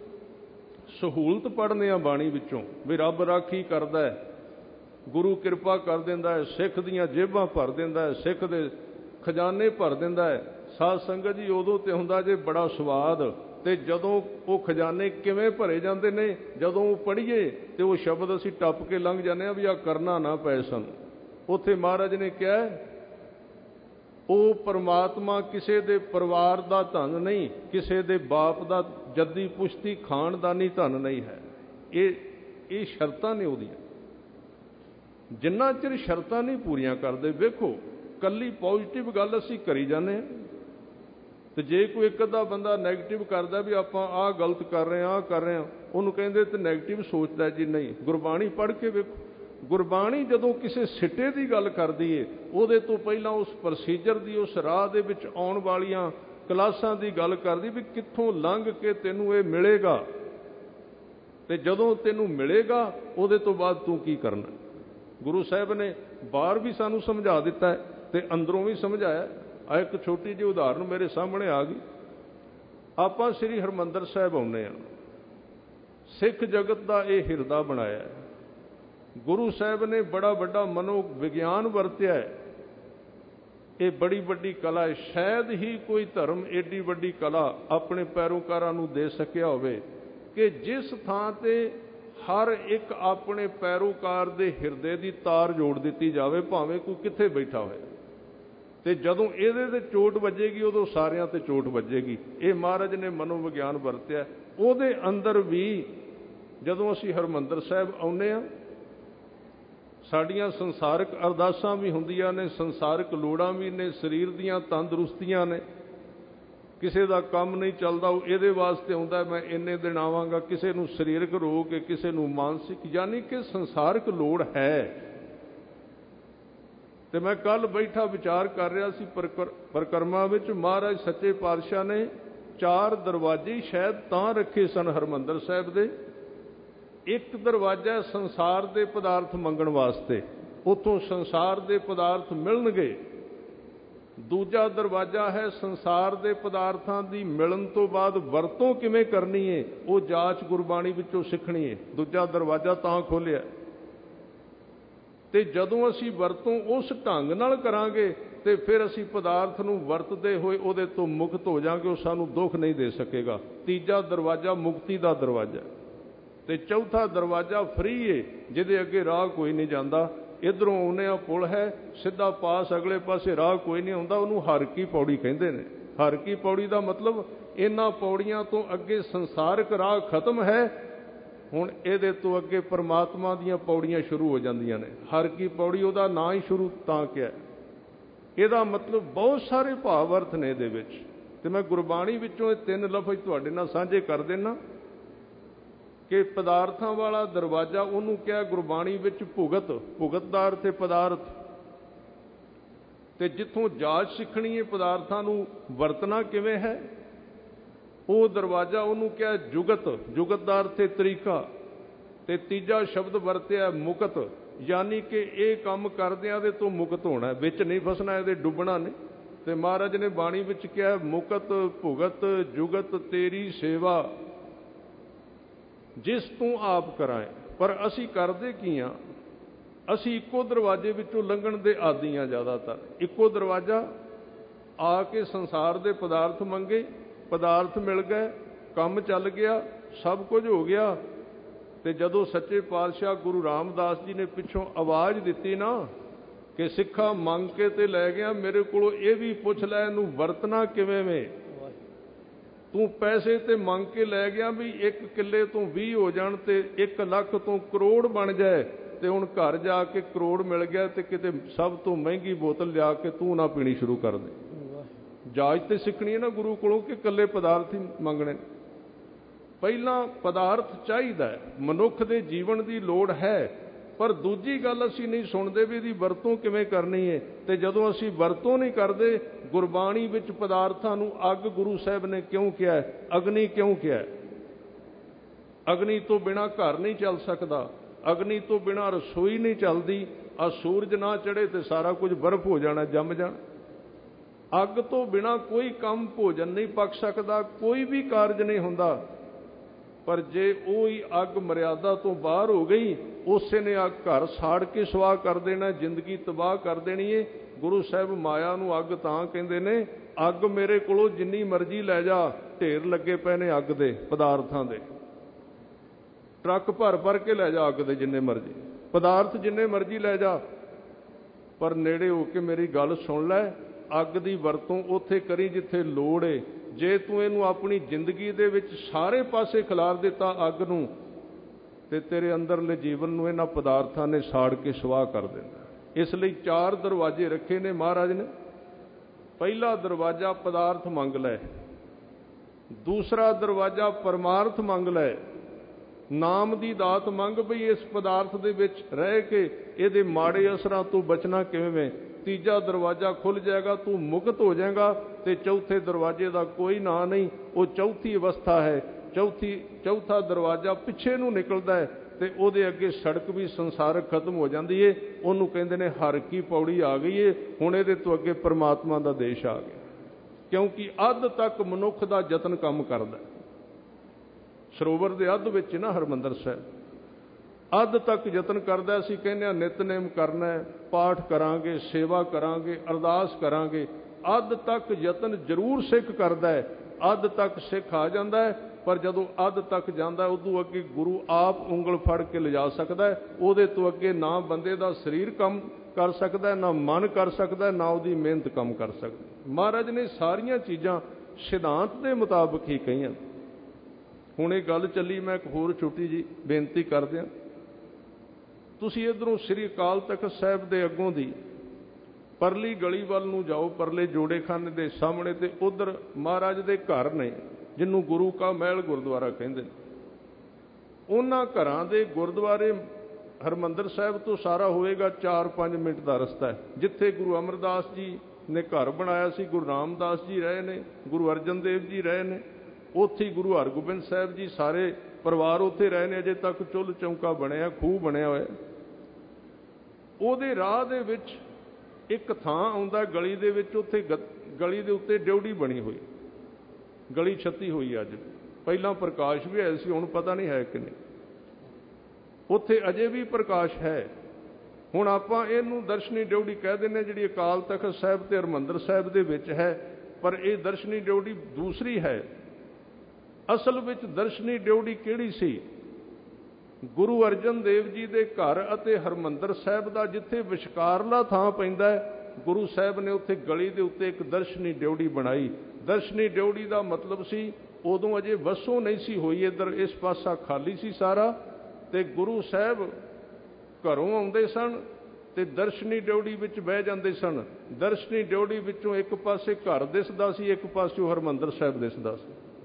ਸਹੂਲਤ ਪੜ੍ਹਨੇ ਆ ਬਾਣੀ ਵਿੱਚੋਂ, ਵੀ ਰੱਬ ਰਾਖੀ ਕਰਦਾ ਹੈ, ਗੁਰੂ ਕਿਰਪਾ ਕਰ ਦਿੰਦਾ ਹੈ, ਸਿੱਖ ਦੀਆਂ ਜੇਬਾਂ ਭਰ ਦਿੰਦਾ ਹੈ, ਸਿੱਖ ਦੇ ਖਜ਼ਾਨੇ ਭਰ ਦਿੰਦਾ ਹੈ, ਸਾਧ ਸੰਗਤ ਜੀ ਉਦੋਂ ਤੇ ਹੁੰਦਾ ਜੇ ਬੜਾ ਸਵਾਦ। ਤੇ ਜਦੋਂ ਉਹ ਖਜ਼ਾਨੇ ਕਿਵੇਂ ਭਰੇ ਜਾਂਦੇ ਨੇ, ਜਦੋਂ ਉਹ ਪੜ੍ਹੀਏ ਤੇ ਉਹ ਸ਼ਬਦ ਅਸੀਂ ਟੱਪ ਕੇ ਲੰਘ ਜਾਂਦੇ ਹਾਂ ਵੀ ਆਹ ਕਰਨਾ ਨਾ ਪਏ ਸਾਨੂੰ। ਉੱਥੇ ਮਹਾਰਾਜ ਨੇ ਕਿਹਾ ਉਹ ਪਰਮਾਤਮਾ ਕਿਸੇ ਦੇ ਪਰਿਵਾਰ ਦਾ ਧਨ ਨਹੀਂ, ਕਿਸੇ ਦੇ ਬਾਪ ਦਾ ਜੱਦੀ ਪੁਸ਼ਤੀ ਖਾਨਦਾਨੀ ਧਨ ਨਹੀਂ ਹੈ। ਇਹ ਸ਼ਰਤਾਂ ਨੇ ਉਹਦੀਆਂ। ਜਿੰਨਾ ਚਿਰ ਸ਼ਰਤਾਂ ਨਹੀਂ ਪੂਰੀਆਂ ਕਰਦੇ, ਵੇਖੋ ਕੱਲੀ ਪੋਜ਼ਿਟਿਵ ਗੱਲ ਅਸੀਂ ਕਰੀ ਜਾਂਦੇ ਹਾਂ, ਤੇ ਜੇ ਕੋਈ ਇੱਕ ਅੱਧਾ ਬੰਦਾ ਨੈਗੇਟਿਵ ਕਰਦਾ ਵੀ ਆਪਾਂ ਆਹ ਗਲਤ ਕਰ ਰਹੇ ਹਾਂ, ਆਹ ਕਰ ਰਹੇ ਹਾਂ, ਉਹਨੂੰ ਕਹਿੰਦੇ ਤੇ ਨੈਗੇਟਿਵ ਸੋਚਦਾ ਜੀ। ਨਹੀਂ, ਗੁਰਬਾਣੀ ਪੜ੍ਹ ਕੇ ਵੇਖੋ। ਗੁਰਬਾਣੀ ਜਦੋਂ ਕਿਸੇ ਸਿੱਟੇ ਦੀ ਗੱਲ ਕਰਦੀ ਏ, ਉਹਦੇ ਤੋਂ ਪਹਿਲਾਂ ਉਸ ਪ੍ਰੋਸੀਜਰ ਦੀ, ਉਸ ਰਾਹ ਦੇ ਵਿੱਚ ਆਉਣ ਵਾਲੀਆਂ ਕਲਾਸਾਂ ਦੀ ਗੱਲ ਕਰਦੀ, ਵੀ ਕਿੱਥੋਂ ਲੰਘ ਕੇ ਤੈਨੂੰ ਇਹ ਮਿਲੇਗਾ, ਤੇ ਜਦੋਂ ਤੈਨੂੰ ਮਿਲੇਗਾ ਉਹਦੇ ਤੋਂ ਬਾਅਦ ਤੂੰ ਕੀ ਕਰਨਾ। ਗੁਰੂ ਸਾਹਿਬ ਨੇ ਬਾਹਰ ਵੀ ਸਾਨੂੰ ਸਮਝਾ ਦਿੱਤਾ ਹੈ ਤੇ ਅੰਦਰੋਂ ਵੀ ਸਮਝਾਇਆ। ਆ ਇੱਕ ਛੋਟੀ ਜਿਹੀ ਉਦਾਹਰਨ ਮੇਰੇ ਸਾਹਮਣੇ ਆ ਗਈ। ਆਪਾਂ ਸ੍ਰੀ ਹਰਿਮੰਦਰ ਸਾਹਿਬ ਆਉਂਦੇ ਹਾਂ, ਸਿੱਖ ਜਗਤ ਦਾ ਇਹ ਹਿਰਦਾ ਬਣਾਇਆ ਹੈ। ਗੁਰੂ ਸਾਹਿਬ ਨੇ ਬੜਾ ਵੱਡਾ ਮਨੋ ਵਿਗਿਆਨ ਵਰਤਿਆ ਹੈ। ਇਹ ਬੜੀ ਵੱਡੀ ਕਲਾ ਹੈ। ਸ਼ਾਇਦ ਹੀ ਕੋਈ ਧਰਮ ਏਡੀ ਵੱਡੀ ਕਲਾ ਆਪਣੇ ਪੈਰੋਕਾਰਾਂ ਨੂੰ ਦੇ ਸਕਿਆ ਹੋਵੇ ਕਿ ਜਿਸ ਥਾਂ ਤੇ ਹਰ ਇੱਕ ਆਪਣੇ ਪੈਰੋਕਾਰ ਦੇ ਹਿਰਦੇ ਦੀ ਤਾਰ ਜੋੜ ਦਿੱਤੀ ਜਾਵੇ, ਭਾਵੇਂ ਕੋਈ ਕਿੱਥੇ ਬੈਠਾ ਹੋਏ, ਤੇ ਜਦੋਂ ਇਹਦੇ ਤੇ ਚੋਟ ਵੱਜੇਗੀ ਉਦੋਂ ਸਾਰਿਆਂ ਤੇ ਚੋਟ ਵੱਜੇਗੀ। ਇਹ ਮਹਾਰਾਜ ਨੇ ਮਨੋਵਿਗਿਆਨ ਵਰਤਿਆ। ਉਹਦੇ ਅੰਦਰ ਵੀ ਜਦੋਂ ਅਸੀਂ ਹਰਿਮੰਦਰ ਸਾਹਿਬ ਆਉਂਦੇ ਹਾਂ, ਸਾਡੀਆਂ ਸੰਸਾਰਿਕ ਅਰਦਾਸਾਂ ਵੀ ਹੁੰਦੀਆਂ ਨੇ, ਸੰਸਾਰਿਕ ਲੋੜਾਂ ਵੀ ਨੇ, ਸਰੀਰ ਦੀਆਂ ਤੰਦਰੁਸਤੀਆਂ ਨੇ। ਕਿਸੇ ਦਾ ਕੰਮ ਨਹੀਂ ਚੱਲਦਾ, ਉਹ ਇਹਦੇ ਵਾਸਤੇ ਆਉਂਦਾ ਮੈਂ ਇੰਨੇ ਦਿਨ ਆਵਾਂਗਾ। ਕਿਸੇ ਨੂੰ ਸਰੀਰਕ ਰੋਗ ਹੈ, ਕਿਸੇ ਨੂੰ ਮਾਨਸਿਕ, ਯਾਨੀ ਕਿ ਸੰਸਾਰਿਕ ਲੋੜ ਹੈ। ਤੇ ਮੈਂ ਕੱਲ ਬੈਠਾ ਵਿਚਾਰ ਕਰ ਰਿਹਾ ਸੀ ਪਰਿਕਰਮਾ ਵਿੱਚ, ਮਹਾਰਾਜ ਸੱਚੇ ਪਾਤਸ਼ਾਹ ਨੇ 4 ਦਰਵਾਜ਼ੇ ਸ਼ਾਇਦ ਤਾਂ ਰੱਖੇ ਸਨ ਹਰਿਮੰਦਰ ਸਾਹਿਬ ਦੇ। ਇੱਕ ਦਰਵਾਜ਼ਾ ਸੰਸਾਰ ਦੇ ਪਦਾਰਥ ਮੰਗਣ ਵਾਸਤੇ, ਉੱਥੋਂ ਸੰਸਾਰ ਦੇ ਪਦਾਰਥ ਮਿਲਣਗੇ। ਦੂਜਾ ਦਰਵਾਜ਼ਾ ਹੈ ਸੰਸਾਰ ਦੇ ਪਦਾਰਥਾਂ ਦੀ ਮਿਲਣ ਤੋਂ ਬਾਅਦ ਵਰਤੋਂ ਕਿਵੇਂ ਕਰਨੀ ਹੈ, ਉਹ ਜਾਂਚ ਗੁਰਬਾਣੀ ਵਿੱਚੋਂ ਸਿੱਖਣੀ ਹੈ। ਦੂਜਾ ਦਰਵਾਜ਼ਾ ਤਾਂ ਖੋਲ੍ਹਿਆ। ਤੇ ਜਦੋਂ ਅਸੀਂ ਵਰਤੋਂ ਉਸ ਢੰਗ ਨਾਲ ਕਰਾਂਗੇ ਤੇ ਫਿਰ ਅਸੀਂ ਪਦਾਰਥ ਨੂੰ ਵਰਤਦੇ ਹੋਏ ਉਹਦੇ ਤੋਂ ਮੁਕਤ ਹੋ ਜਾਵਾਂਗੇ, ਉਹ ਸਾਨੂੰ ਦੁੱਖ ਨਹੀਂ ਦੇ ਸਕੇਗਾ। ਤੀਜਾ ਦਰਵਾਜ਼ਾ ਮੁਕਤੀ ਦਾ ਦਰਵਾਜ਼ਾ, ਤੇ ਚੌਥਾ ਦਰਵਾਜ਼ਾ ਫ੍ਰੀ ਏ, ਜਿਹਦੇ ਅੱਗੇ ਰਾਹ ਕੋਈ ਨਹੀਂ ਜਾਂਦਾ। ਇੱਧਰੋਂ ਆਉਂਦੇ ਆ, ਪੁਲ ਹੈ, ਸਿੱਧਾ ਪਾਸ, ਅਗਲੇ ਪਾਸੇ ਰਾਹ ਕੋਈ ਨਹੀਂ ਆਉਂਦਾ। ਉਹਨੂੰ ਹਰ ਕੀ ਪੌੜੀ ਕਹਿੰਦੇ ਨੇ। ਹਰ ਕੀ ਪੌੜੀ ਦਾ ਮਤਲਬ ਇਹਨਾਂ ਪੌੜੀਆਂ ਤੋਂ ਅੱਗੇ ਸੰਸਾਰਿਕ ਰਾਹ ਖਤਮ ਹੈ, ਹੁਣ ਇਹਦੇ ਤੋਂ ਅੱਗੇ ਪਰਮਾਤਮਾ ਦੀਆਂ ਪੌੜੀਆਂ ਸ਼ੁਰੂ ਹੋ ਜਾਂਦੀਆਂ ਨੇ। ਹਰ ਕੀ ਪੌੜੀ ਉਹਦਾ ਨਾਂ ਹੀ ਸ਼ੁਰੂ ਤਾਂ ਕਿਹਾ। ਇਹਦਾ ਮਤਲਬ ਬਹੁਤ ਸਾਰੇ ਭਾਵ ਅਰਥ ਨੇ ਇਹਦੇ ਵਿੱਚ, ਤੇ ਮੈਂ ਗੁਰਬਾਣੀ ਵਿੱਚੋਂ ਇਹ 3 ਲਫ਼ਜ਼ ਤੁਹਾਡੇ ਨਾਲ ਸਾਂਝੇ ਕਰ ਦੇਣਾ। ਕਿ ਪਦਾਰਥਾਂ ਵਾਲਾ ਦਰਵਾਜ਼ਾ ਉਹਨੂੰ ਕਿਹਾ ਗੁਰਬਾਣੀ ਵਿੱਚ ਭੁਗਤ, ਭੁਗਤ ਦਾ ਅਰਥ ਹੈ ਪਦਾਰਥ। ਤੇ ਜਿੱਥੋਂ ਜਾਚ ਸਿੱਖਣੀ ਹੈ ਪਦਾਰਥਾਂ ਨੂੰ ਵਰਤਣਾ ਕਿਵੇਂ ਹੈ, ਉਹ ਦਰਵਾਜ਼ਾ ਉਹਨੂੰ ਕਿਹਾ ਜੁਗਤ, ਜੁਗਤ ਦਾ ਅਰਥ ਹੈ ਤਰੀਕਾ। ਤੇ ਤੀਜਾ ਸ਼ਬਦ ਵਰਤਿਆ ਮੁਕਤ, ਯਾਨੀ ਕਿ ਇਹ ਕੰਮ ਕਰਦਿਆਂ ਇਹਦੇ ਤੋਂ ਮੁਕਤ ਹੋਣਾ, ਵਿੱਚ ਨਹੀਂ ਫਸਣਾ, ਇਹਦੇ ਡੁੱਬਣਾ ਨਹੀਂ। ਤੇ ਮਹਾਰਾਜ ਨੇ ਬਾਣੀ ਵਿੱਚ ਕਿਹਾ ਮੁਕਤ ਭੁਗਤ ਜੁਗਤ ਤੇਰੀ ਸੇਵਾ ਜਿਸ ਤੂੰ ਆਪ ਕਰਾਏ। ਪਰ ਅਸੀਂ ਕਰਦੇ ਕੀ ਹਾਂ, ਅਸੀਂ ਇੱਕੋ ਦਰਵਾਜ਼ੇ ਵਿੱਚੋਂ ਲੰਘਣ ਦੇ ਆਦੀ ਹਾਂ। ਜ਼ਿਆਦਾਤਰ ਇੱਕੋ ਦਰਵਾਜ਼ਾ ਆ ਕੇ ਸੰਸਾਰ ਦੇ ਪਦਾਰਥ ਮੰਗੇ, ਪਦਾਰਥ ਮਿਲ ਗਏ, ਕੰਮ ਚੱਲ ਗਿਆ, ਸਭ ਕੁਝ ਹੋ ਗਿਆ। ਤੇ ਜਦੋਂ ਸੱਚੇ ਪਾਤਸ਼ਾਹ ਗੁਰੂ ਰਾਮਦਾਸ ਜੀ ਨੇ ਪਿੱਛੋਂ ਆਵਾਜ਼ ਦਿੱਤੀ ਨਾ ਕਿ ਸਿੱਖਾ ਮੰਗ ਕੇ ਤੇ ਲੈ ਗਿਆ, ਮੇਰੇ ਕੋਲੋਂ ਇਹ ਵੀ ਪੁੱਛ ਲੈ ਇਹਨੂੰ ਵਰਤਣਾ ਕਿਵੇਂ ਵੇ। ਤੂੰ ਪੈਸੇ ਤੇ ਮੰਗ ਕੇ ਲੈ ਗਿਆ ਵੀ 1 ਕਿੱਲੇ ਤੋਂ 20 ਹੋ ਜਾਣ ਤੇ 1 ਲੱਖ ਤੋਂ ਕਰੋੜ ਬਣ ਜਾਏ, ਤੇ ਹੁਣ ਘਰ ਜਾ ਕੇ ਕਰੋੜ ਮਿਲ ਗਿਆ ਤੇ ਕਿਤੇ ਸਭ ਤੋਂ ਮਹਿੰਗੀ ਬੋਤਲ ਲਿਆ ਕੇ ਤੂੰ ਨਾ ਪੀਣੀ ਸ਼ੁਰੂ ਕਰ ਦੇ। ਜਾਚ ਤੇ ਸਿੱਖਣੀ ਹੈ ਨਾ ਗੁਰੂ ਕੋਲੋਂ ਕਿ ਇਕੱਲੇ ਪਦਾਰਥ ਹੀ ਮੰਗਣੇ। ਪਹਿਲਾਂ ਪਦਾਰਥ ਚਾਹੀਦਾ ਹੈ, ਮਨੁੱਖ ਦੇ ਜੀਵਨ ਦੀ ਲੋੜ ਹੈ, ਪਰ ਦੂਜੀ ਗੱਲ ਅਸੀਂ ਨਹੀਂ ਸੁਣਦੇ ਵੀ ਇਹਦੀ ਵਰਤੋਂ ਕਿਵੇਂ ਕਰਨੀ ਹੈ। ਤੇ ਜਦੋਂ ਅਸੀਂ ਵਰਤੋਂ ਨਹੀਂ ਕਰਦੇ, ਗੁਰਬਾਣੀ ਵਿੱਚ ਪਦਾਰਥਾਂ ਨੂੰ ਅੱਗ ਗੁਰੂ ਸਾਹਿਬ ਨੇ ਕਿਉਂ ਕਿਹਾ, ਅਗਨੀ ਕਿਉਂ ਕਿਹਾ? ਅਗਨੀ ਤੋਂ ਬਿਨਾਂ ਘਰ ਨਹੀਂ ਚੱਲ ਸਕਦਾ, ਅਗਨੀ ਤੋਂ ਬਿਨਾਂ ਰਸੋਈ ਨਹੀਂ ਚੱਲਦੀ। ਆ ਸੂਰਜ ਨਾ ਚੜ੍ਹੇ ਤੇ ਸਾਰਾ ਕੁਝ ਬਰਫ਼ ਹੋ ਜਾਣਾ, ਜੰਮ ਜਾਣਾ। ਅੱਗ ਤੋਂ ਬਿਨਾਂ ਕੋਈ ਕੰਮ, ਭੋਜਨ ਨਹੀਂ ਪੱਕ ਸਕਦਾ, ਕੋਈ ਵੀ ਕਾਰਜ ਨਹੀਂ ਹੁੰਦਾ। ਪਰ ਜੇ ਉਹ ਹੀ ਅੱਗ ਮਰਿਆਦਾ ਤੋਂ ਬਾਹਰ ਹੋ ਗਈ, ਉਸੇ ਨੇ ਅੱਗ ਘਰ ਸਾੜ ਕੇ ਸੁਆਹ ਕਰ ਦੇਣਾ, ਜ਼ਿੰਦਗੀ ਤਬਾਹ ਕਰ ਦੇਣੀ ਏ। ਗੁਰੂ ਸਾਹਿਬ ਮਾਇਆ ਨੂੰ ਅੱਗ ਤਾਂ ਕਹਿੰਦੇ ਨੇ, ਅੱਗ ਮੇਰੇ ਕੋਲੋਂ ਜਿੰਨੀ ਮਰਜ਼ੀ ਲੈ ਜਾ, ਢੇਰ ਲੱਗੇ ਪਏ ਨੇ ਅੱਗ ਦੇ ਪਦਾਰਥਾਂ ਦੇ, ਟਰੱਕ ਭਰ ਭਰ ਕੇ ਲੈ ਜਾ ਅੱਗ ਦੇ, ਜਿੰਨੇ ਮਰਜ਼ੀ ਪਦਾਰਥ ਜਿੰਨੇ ਮਰਜ਼ੀ ਲੈ ਜਾ, ਪਰ ਨੇੜੇ ਹੋ ਕੇ ਮੇਰੀ ਗੱਲ ਸੁਣ ਲੈ। ਅੱਗ ਦੀ ਵਰਤੋਂ ਉੱਥੇ ਕਰੀ ਜਿੱਥੇ ਲੋੜ ਏ। ਜੇ ਤੂੰ ਇਹਨੂੰ ਆਪਣੀ ਜ਼ਿੰਦਗੀ ਦੇ ਵਿੱਚ ਸਾਰੇ ਪਾਸੇ ਖਿਲਾਰ ਦਿੱਤਾ ਅੱਗ ਨੂੰ, ਤੇ ਤੇਰੇ ਅੰਦਰਲੇ ਜੀਵਨ ਨੂੰ ਇਹਨਾਂ ਪਦਾਰਥਾਂ ਨੇ ਸਾੜ ਕੇ ਸੁਆਹ ਕਰ ਦੇਣਾ। ਇਸ ਲਈ 4 ਦਰਵਾਜ਼ੇ ਰੱਖੇ ਨੇ ਮਹਾਰਾਜ ਨੇ। ਪਹਿਲਾ ਦਰਵਾਜ਼ਾ ਪਦਾਰਥ ਮੰਗ ਲੈ, ਦੂਸਰਾ ਦਰਵਾਜ਼ਾ ਪਰਮਾਰਥ ਮੰਗ ਲੈ, ਨਾਮ ਦੀ ਦਾਤ ਮੰਗ ਬਈ ਇਸ ਪਦਾਰਥ ਦੇ ਵਿੱਚ ਰਹਿ ਕੇ ਇਹਦੇ ਮਾੜੇ ਅਸਰਾਂ ਤੋਂ ਬਚਣਾ ਕਿਵੇਂ। ਤੀਜਾ ਦਰਵਾਜ਼ਾ ਖੁੱਲ ਜਾਏਗਾ, ਤੂੰ ਮੁਕਤ ਹੋ ਜਾਏਗਾ। ਤੇ ਚੌਥੇ ਦਰਵਾਜ਼ੇ ਦਾ ਕੋਈ ਨਾਂ ਨਹੀਂ, ਉਹ ਚੌਥੀ ਅਵਸਥਾ ਹੈ। ਚੌਥਾ ਦਰਵਾਜ਼ਾ ਪਿੱਛੇ ਨੂੰ ਨਿਕਲਦਾ ਹੈ ਤੇ ਉਹਦੇ ਅੱਗੇ ਸੜਕ ਵੀ ਸੰਸਾਰਕ ਖਤਮ ਹੋ ਜਾਂਦੀ ਏ। ਉਹਨੂੰ ਕਹਿੰਦੇ ਨੇ ਹਰ ਕੀ ਪੌੜੀ ਆ ਗਈ ਏ, ਹੁਣ ਇਹਦੇ ਤੋਂ ਅੱਗੇ ਪਰਮਾਤਮਾ ਦਾ ਦੇਸ਼ ਆ ਗਿਆ। ਕਿਉਂਕਿ ਅੱਧ ਤੱਕ ਮਨੁੱਖ ਦਾ ਯਤਨ ਕੰਮ ਕਰਦਾ। ਸਰੋਵਰ ਦੇ ਅੱਧ ਵਿੱਚ ਨਾ ਹਰਿਮੰਦਰ ਸਾਹਿਬ, ਅੱਧ ਤੱਕ ਯਤਨ ਕਰਦਾ। ਅਸੀਂ ਕਹਿੰਦੇ ਹਾਂ ਨਿਤਨੇਮ ਕਰਨਾ, ਪਾਠ ਕਰਾਂਗੇ, ਸੇਵਾ ਕਰਾਂਗੇ, ਅਰਦਾਸ ਕਰਾਂਗੇ। ਅੱਧ ਤੱਕ ਯਤਨ ਜ਼ਰੂਰ ਸਿੱਖ ਕਰਦਾ ਹੈ, ਅੱਧ ਤੱਕ ਸਿੱਖ ਆ ਜਾਂਦਾ ਹੈ। ਪਰ ਜਦੋਂ ਅੱਧ ਤੱਕ ਜਾਂਦਾ, ਉਦੋਂ ਅੱਗੇ ਗੁਰੂ ਆਪ ਉਂਗਲ ਫੜ ਕੇ ਲਿਜਾ ਸਕਦਾ ਹੈ। ਉਹਦੇ ਤੋਂ ਅੱਗੇ ਨਾ ਬੰਦੇ ਦਾ ਸਰੀਰ ਕੰਮ ਕਰ ਸਕਦਾ, ਨਾ ਮਨ ਕਰ ਸਕਦਾ, ਨਾ ਉਹਦੀ ਮਿਹਨਤ ਕੰਮ ਕਰ ਸਕਦੀ। ਮਹਾਰਾਜ ਨੇ ਸਾਰੀਆਂ ਚੀਜ਼ਾਂ ਸਿਧਾਂਤ ਦੇ ਮੁਤਾਬਕ ਹੀ ਕਹੀਆਂ। ਹੁਣ ਇਹ ਗੱਲ ਚੱਲੀ, ਮੈਂ ਇੱਕ ਹੋਰ ਛੋਟੀ ਜੀ ਬੇਨਤੀ ਕਰਦਿਆਂ, ਤੁਸੀਂ ਇੱਧਰੋਂ ਸ੍ਰੀ ਅਕਾਲ ਤਖਤ ਸਾਹਿਬ ਦੇ ਅੱਗੋਂ ਦੀ ਪਰਲੀ ਗਲੀ ਵੱਲ ਨੂੰ ਜਾਓ, ਪਰਲੇ ਜੋੜੇਖਾਨੇ ਦੇ ਸਾਹਮਣੇ, ਤੇ ਉਧਰ ਮਹਾਰਾਜ ਦੇ ਘਰ ਨੇ, ਜਿਹਨੂੰ ਗੁਰੂ ਕਾ ਮਹਿਲ ਗੁਰਦੁਆਰਾ ਕਹਿੰਦੇ ਨੇ। ਉਹਨਾਂ ਘਰਾਂ ਦੇ ਗੁਰਦੁਆਰੇ ਹਰਿਮੰਦਰ ਸਾਹਿਬ ਤੋਂ ਸਾਰਾ ਹੋਵੇਗਾ 4-5 ਮਿੰਟ ਦਾ ਰਸਤਾ ਹੈ। ਜਿੱਥੇ ਗੁਰੂ ਅਮਰਦਾਸ ਜੀ ਨੇ ਘਰ ਬਣਾਇਆ ਸੀ, ਗੁਰੂ ਰਾਮਦਾਸ ਜੀ ਰਹੇ ਨੇ, ਗੁਰੂ ਅਰਜਨ ਦੇਵ ਜੀ ਰਹੇ ਨੇ, ਉੱਥੇ ਹੀ ਗੁਰੂ ਹਰਗੋਬਿੰਦ ਸਾਹਿਬ ਜੀ ਸਾਰੇ ਪਰਿਵਾਰ ਉੱਥੇ ਰਹੇ ਨੇ। ਅਜੇ ਤੱਕ ਚੁੱਲ੍ਹ ਚੌਂਕਾ ਬਣਿਆ, ਖੂਹ ਬਣਿਆ ਹੋਇਆ। ਉਹਦੇ ਰਾਹ ਦੇ ਵਿੱਚ ਇੱਕ ਥਾਂ ਆਉਂਦਾ ਗਲੀ ਦੇ ਵਿੱਚ, ਉੱਥੇ ਗਲੀ ਦੇ ਉੱਤੇ ਡਿਉਢੀ ਬਣੀ ਹੋਈ, ਗਲੀ ਛੱਤੀ ਹੋਈ ਅੱਜ। ਪਹਿਲਾਂ ਪ੍ਰਕਾਸ਼ ਵੀ ਹੈ ਸੀ, ਹੁਣ ਪਤਾ ਨਹੀਂ ਹੈ ਕਿ ਨਹੀਂ। ਉੱਥੇ ਅਜੇ ਵੀ ਪ੍ਰਕਾਸ਼ ਹੈ। ਹੁਣ ਆਪਾਂ ਇਹਨੂੰ ਦਰਸ਼ਨੀ ਡਿਉਢੀ ਕਹਿ ਦਿੰਦੇ, ਜਿਹੜੀ ਅਕਾਲ ਤਖਤ ਸਾਹਿਬ ਤੇ ਹਰਿਮੰਦਰ ਸਾਹਿਬ ਦੇ ਵਿੱਚ ਹੈ। ਪਰ ਇਹ ਦਰਸ਼ਨੀ ਡਿਉਢੀ ਦੂਸਰੀ ਹੈ। ਅਸਲ ਵਿੱਚ ਦਰਸ਼ਨੀ ਡਿਉਢੀ ਕਿਹੜੀ ਸੀ? ਗੁਰੂ ਅਰਜਨ ਦੇਵ ਜੀ ਦੇ ਘਰ ਅਤੇ ਹਰਿਮੰਦਰ ਸਾਹਿਬ ਦਾ ਜਿੱਥੇ ਵਿਚਕਾਰਲਾ ਥਾਂ ਪੈਂਦਾ ਹੈ, ਗੁਰੂ ਸਾਹਿਬ ਨੇ ਉੱਥੇ ਗਲੀ ਦੇ ਉੱਤੇ ਇੱਕ ਦਰਸ਼ਨੀ ਡਿਉਢੀ ਬਣਾਈ। ਦਰਸ਼ਨੀ ਡਿਉਢੀ ਦਾ ਮਤਲਬ ਸੀ, ਉਦੋਂ ਅਜੇ ਵਸੋਂ ਨਹੀਂ ਸੀ ਹੋਈ, ਇੱਧਰ ਇਸ ਪਾਸਾ ਖਾਲੀ ਸੀ ਸਾਰਾ, ਤੇ ਗੁਰੂ ਸਾਹਿਬ ਘਰੋਂ ਆਉਂਦੇ ਸਨ ਤੇ ਦਰਸ਼ਨੀ ਡਿਉਢੀ ਵਿੱਚ ਬਹਿ ਜਾਂਦੇ ਸਨ। ਦਰਸ਼ਨੀ ਡਿਉਢੀ ਵਿੱਚੋਂ ਇੱਕ ਪਾਸੇ ਘਰ ਦਿਸਦਾ ਸੀ, ਇੱਕ ਪਾਸਿਓਂ ਹਰਿਮੰਦਰ ਸਾਹਿਬ ਦਿਸਦਾ ਸੀ।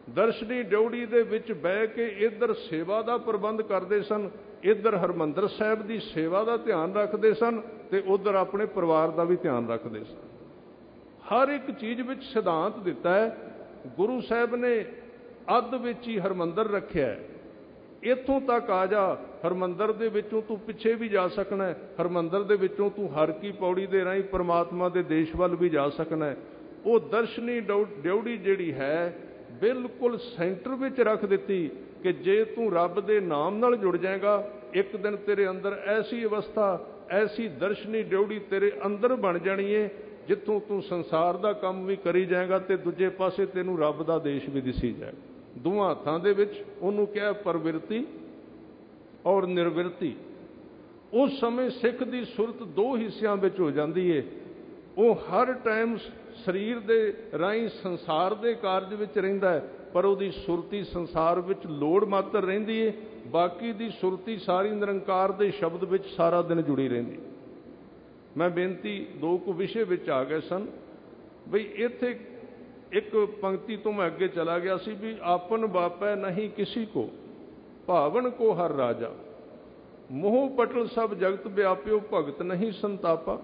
ਦਰਸ਼ਨੀ ਡਿਉੜੀ ਦੇ ਵਿੱਚ ਬਹਿ ਕੇ ਇੱਧਰ ਸੇਵਾ ਦਾ ਪ੍ਰਬੰਧ ਕਰਦੇ ਸਨ, ਇੱਧਰ ਹਰਿਮੰਦਰ ਸਾਹਿਬ ਦੀ ਸੇਵਾ ਦਾ ਧਿਆਨ ਰੱਖਦੇ ਸਨ ਤੇ ਉੱਧਰ ਆਪਣੇ ਪਰਿਵਾਰ ਦਾ ਵੀ ਧਿਆਨ ਰੱਖਦੇ ਸਨ। ਹਰ ਇੱਕ ਚੀਜ਼ ਵਿੱਚ ਸਿਧਾਂਤ ਦਿੱਤਾ ਹੈ। ਗੁਰੂ ਸਾਹਿਬ ਨੇ ਅੱਧ ਵਿੱਚ ਹੀ ਹਰਿਮੰਦਰ ਰੱਖਿਆ ਹੈ। ਇੱਥੋਂ ਤੱਕ ਆ ਜਾ, ਹਰਿਮੰਦਰ ਦੇ ਵਿੱਚੋਂ ਤੂੰ ਪਿੱਛੇ ਵੀ ਜਾ ਸਕਣਾ ਹੈ, ਹਰਿਮੰਦਰ ਦੇ ਵਿੱਚੋਂ ਤੂੰ ਹਰ ਕੀ ਪੌੜੀ ਦੇ ਰਾਹੀਂ ਪਰਮਾਤਮਾ ਦੇ ਦੇਸ਼ ਵੱਲ ਵੀ ਜਾ ਸਕਣਾ ਹੈ। ਉਹ ਦਰਸ਼ਨੀ ਡਿਉੜੀ ਜਿਹੜੀ ਹੈ ਬਿਲਕੁਲ ਸੈਂਟਰ ਵਿੱਚ ਰੱਖ ਦਿੱਤੀ ਕਿ ਜੇ ਤੂੰ ਰੱਬ ਦੇ ਨਾਮ ਨਾਲ ਜੁੜ ਜਾਏਗਾ, ਇੱਕ ਦਿਨ ਤੇਰੇ ਅੰਦਰ ਐਸੀ ਅਵਸਥਾ, ਐਸੀ ਦਰਸ਼ਨੀ ਡਿਉੜੀ ਤੇਰੇ ਅੰਦਰ ਬਣ ਜਾਣੀ ਏ, ਜਿੱਥੋਂ ਤੂੰ ਸੰਸਾਰ ਦਾ ਕੰਮ ਵੀ ਕਰੀ ਜਾਏਗਾ ਤੇ ਦੂਜੇ ਪਾਸੇ ਤੈਨੂੰ ਰੱਬ ਦਾ ਦੇਸ਼ ਵੀ ਦਿਸੀ ਜਾਏਗਾ। ਦੋਵਾਂ ਹੱਥਾਂ ਦੇ ਵਿੱਚ ਉਹਨੂੰ ਕਿਹਾ ਪ੍ਰਵਿਰਤੀ ਔਰ ਨਿਰਵਿਰਤੀ। ਉਸ ਸਮੇਂ ਸਿੱਖ ਦੀ ਸੁਰਤ ਦੋ ਹਿੱਸਿਆਂ ਵਿੱਚ ਹੋ ਜਾਂਦੀ ਏ। ਉਹ ਹਰ ਟਾਈਮ ਸਰੀਰ ਦੇ ਰਾਹੀਂ ਸੰਸਾਰ ਦੇ ਕਾਰਜ ਵਿੱਚ ਰਹਿੰਦਾ ਹੈ, ਪਰ ਉਹਦੀ ਸੁਰਤੀ ਸੰਸਾਰ ਵਿੱਚ ਲੋੜ ਮਾਤਰ ਰਹਿੰਦੀ ਏ। ਬਾਕੀ ਦੀ ਸੁਰਤੀ ਸਾਰੀ ਨਿਰੰਕਾਰ ਦੇ ਸ਼ਬਦ ਵਿੱਚ ਸਾਰਾ ਦਿਨ ਜੁੜੀ ਰਹਿੰਦੀ। ਮੈਂ ਬੇਨਤੀ ਦੋ ਕੁ ਵਿਸ਼ੇ ਵਿੱਚ ਆ ਗਏ ਸਨ ਬਈ ਇੱਥੇ ਇੱਕ ਪੰਕਤੀ ਤੋਂ ਮੈਂ ਅੱਗੇ ਚਲਾ ਗਿਆ ਸੀ ਵੀ ਆਪਨ ਬਾਪੈ ਨਹੀਂ ਕਿਸੀ ਕੋ, ਭਾਵਨ ਕੋ ਹਰ ਰਾਜਾ, ਮੋਹ ਪਟਲ ਸਭ ਜਗਤ ਵਿਆਪਿਓ, ਭਗਤ ਨਹੀਂ ਸੰਤਾਪਾ।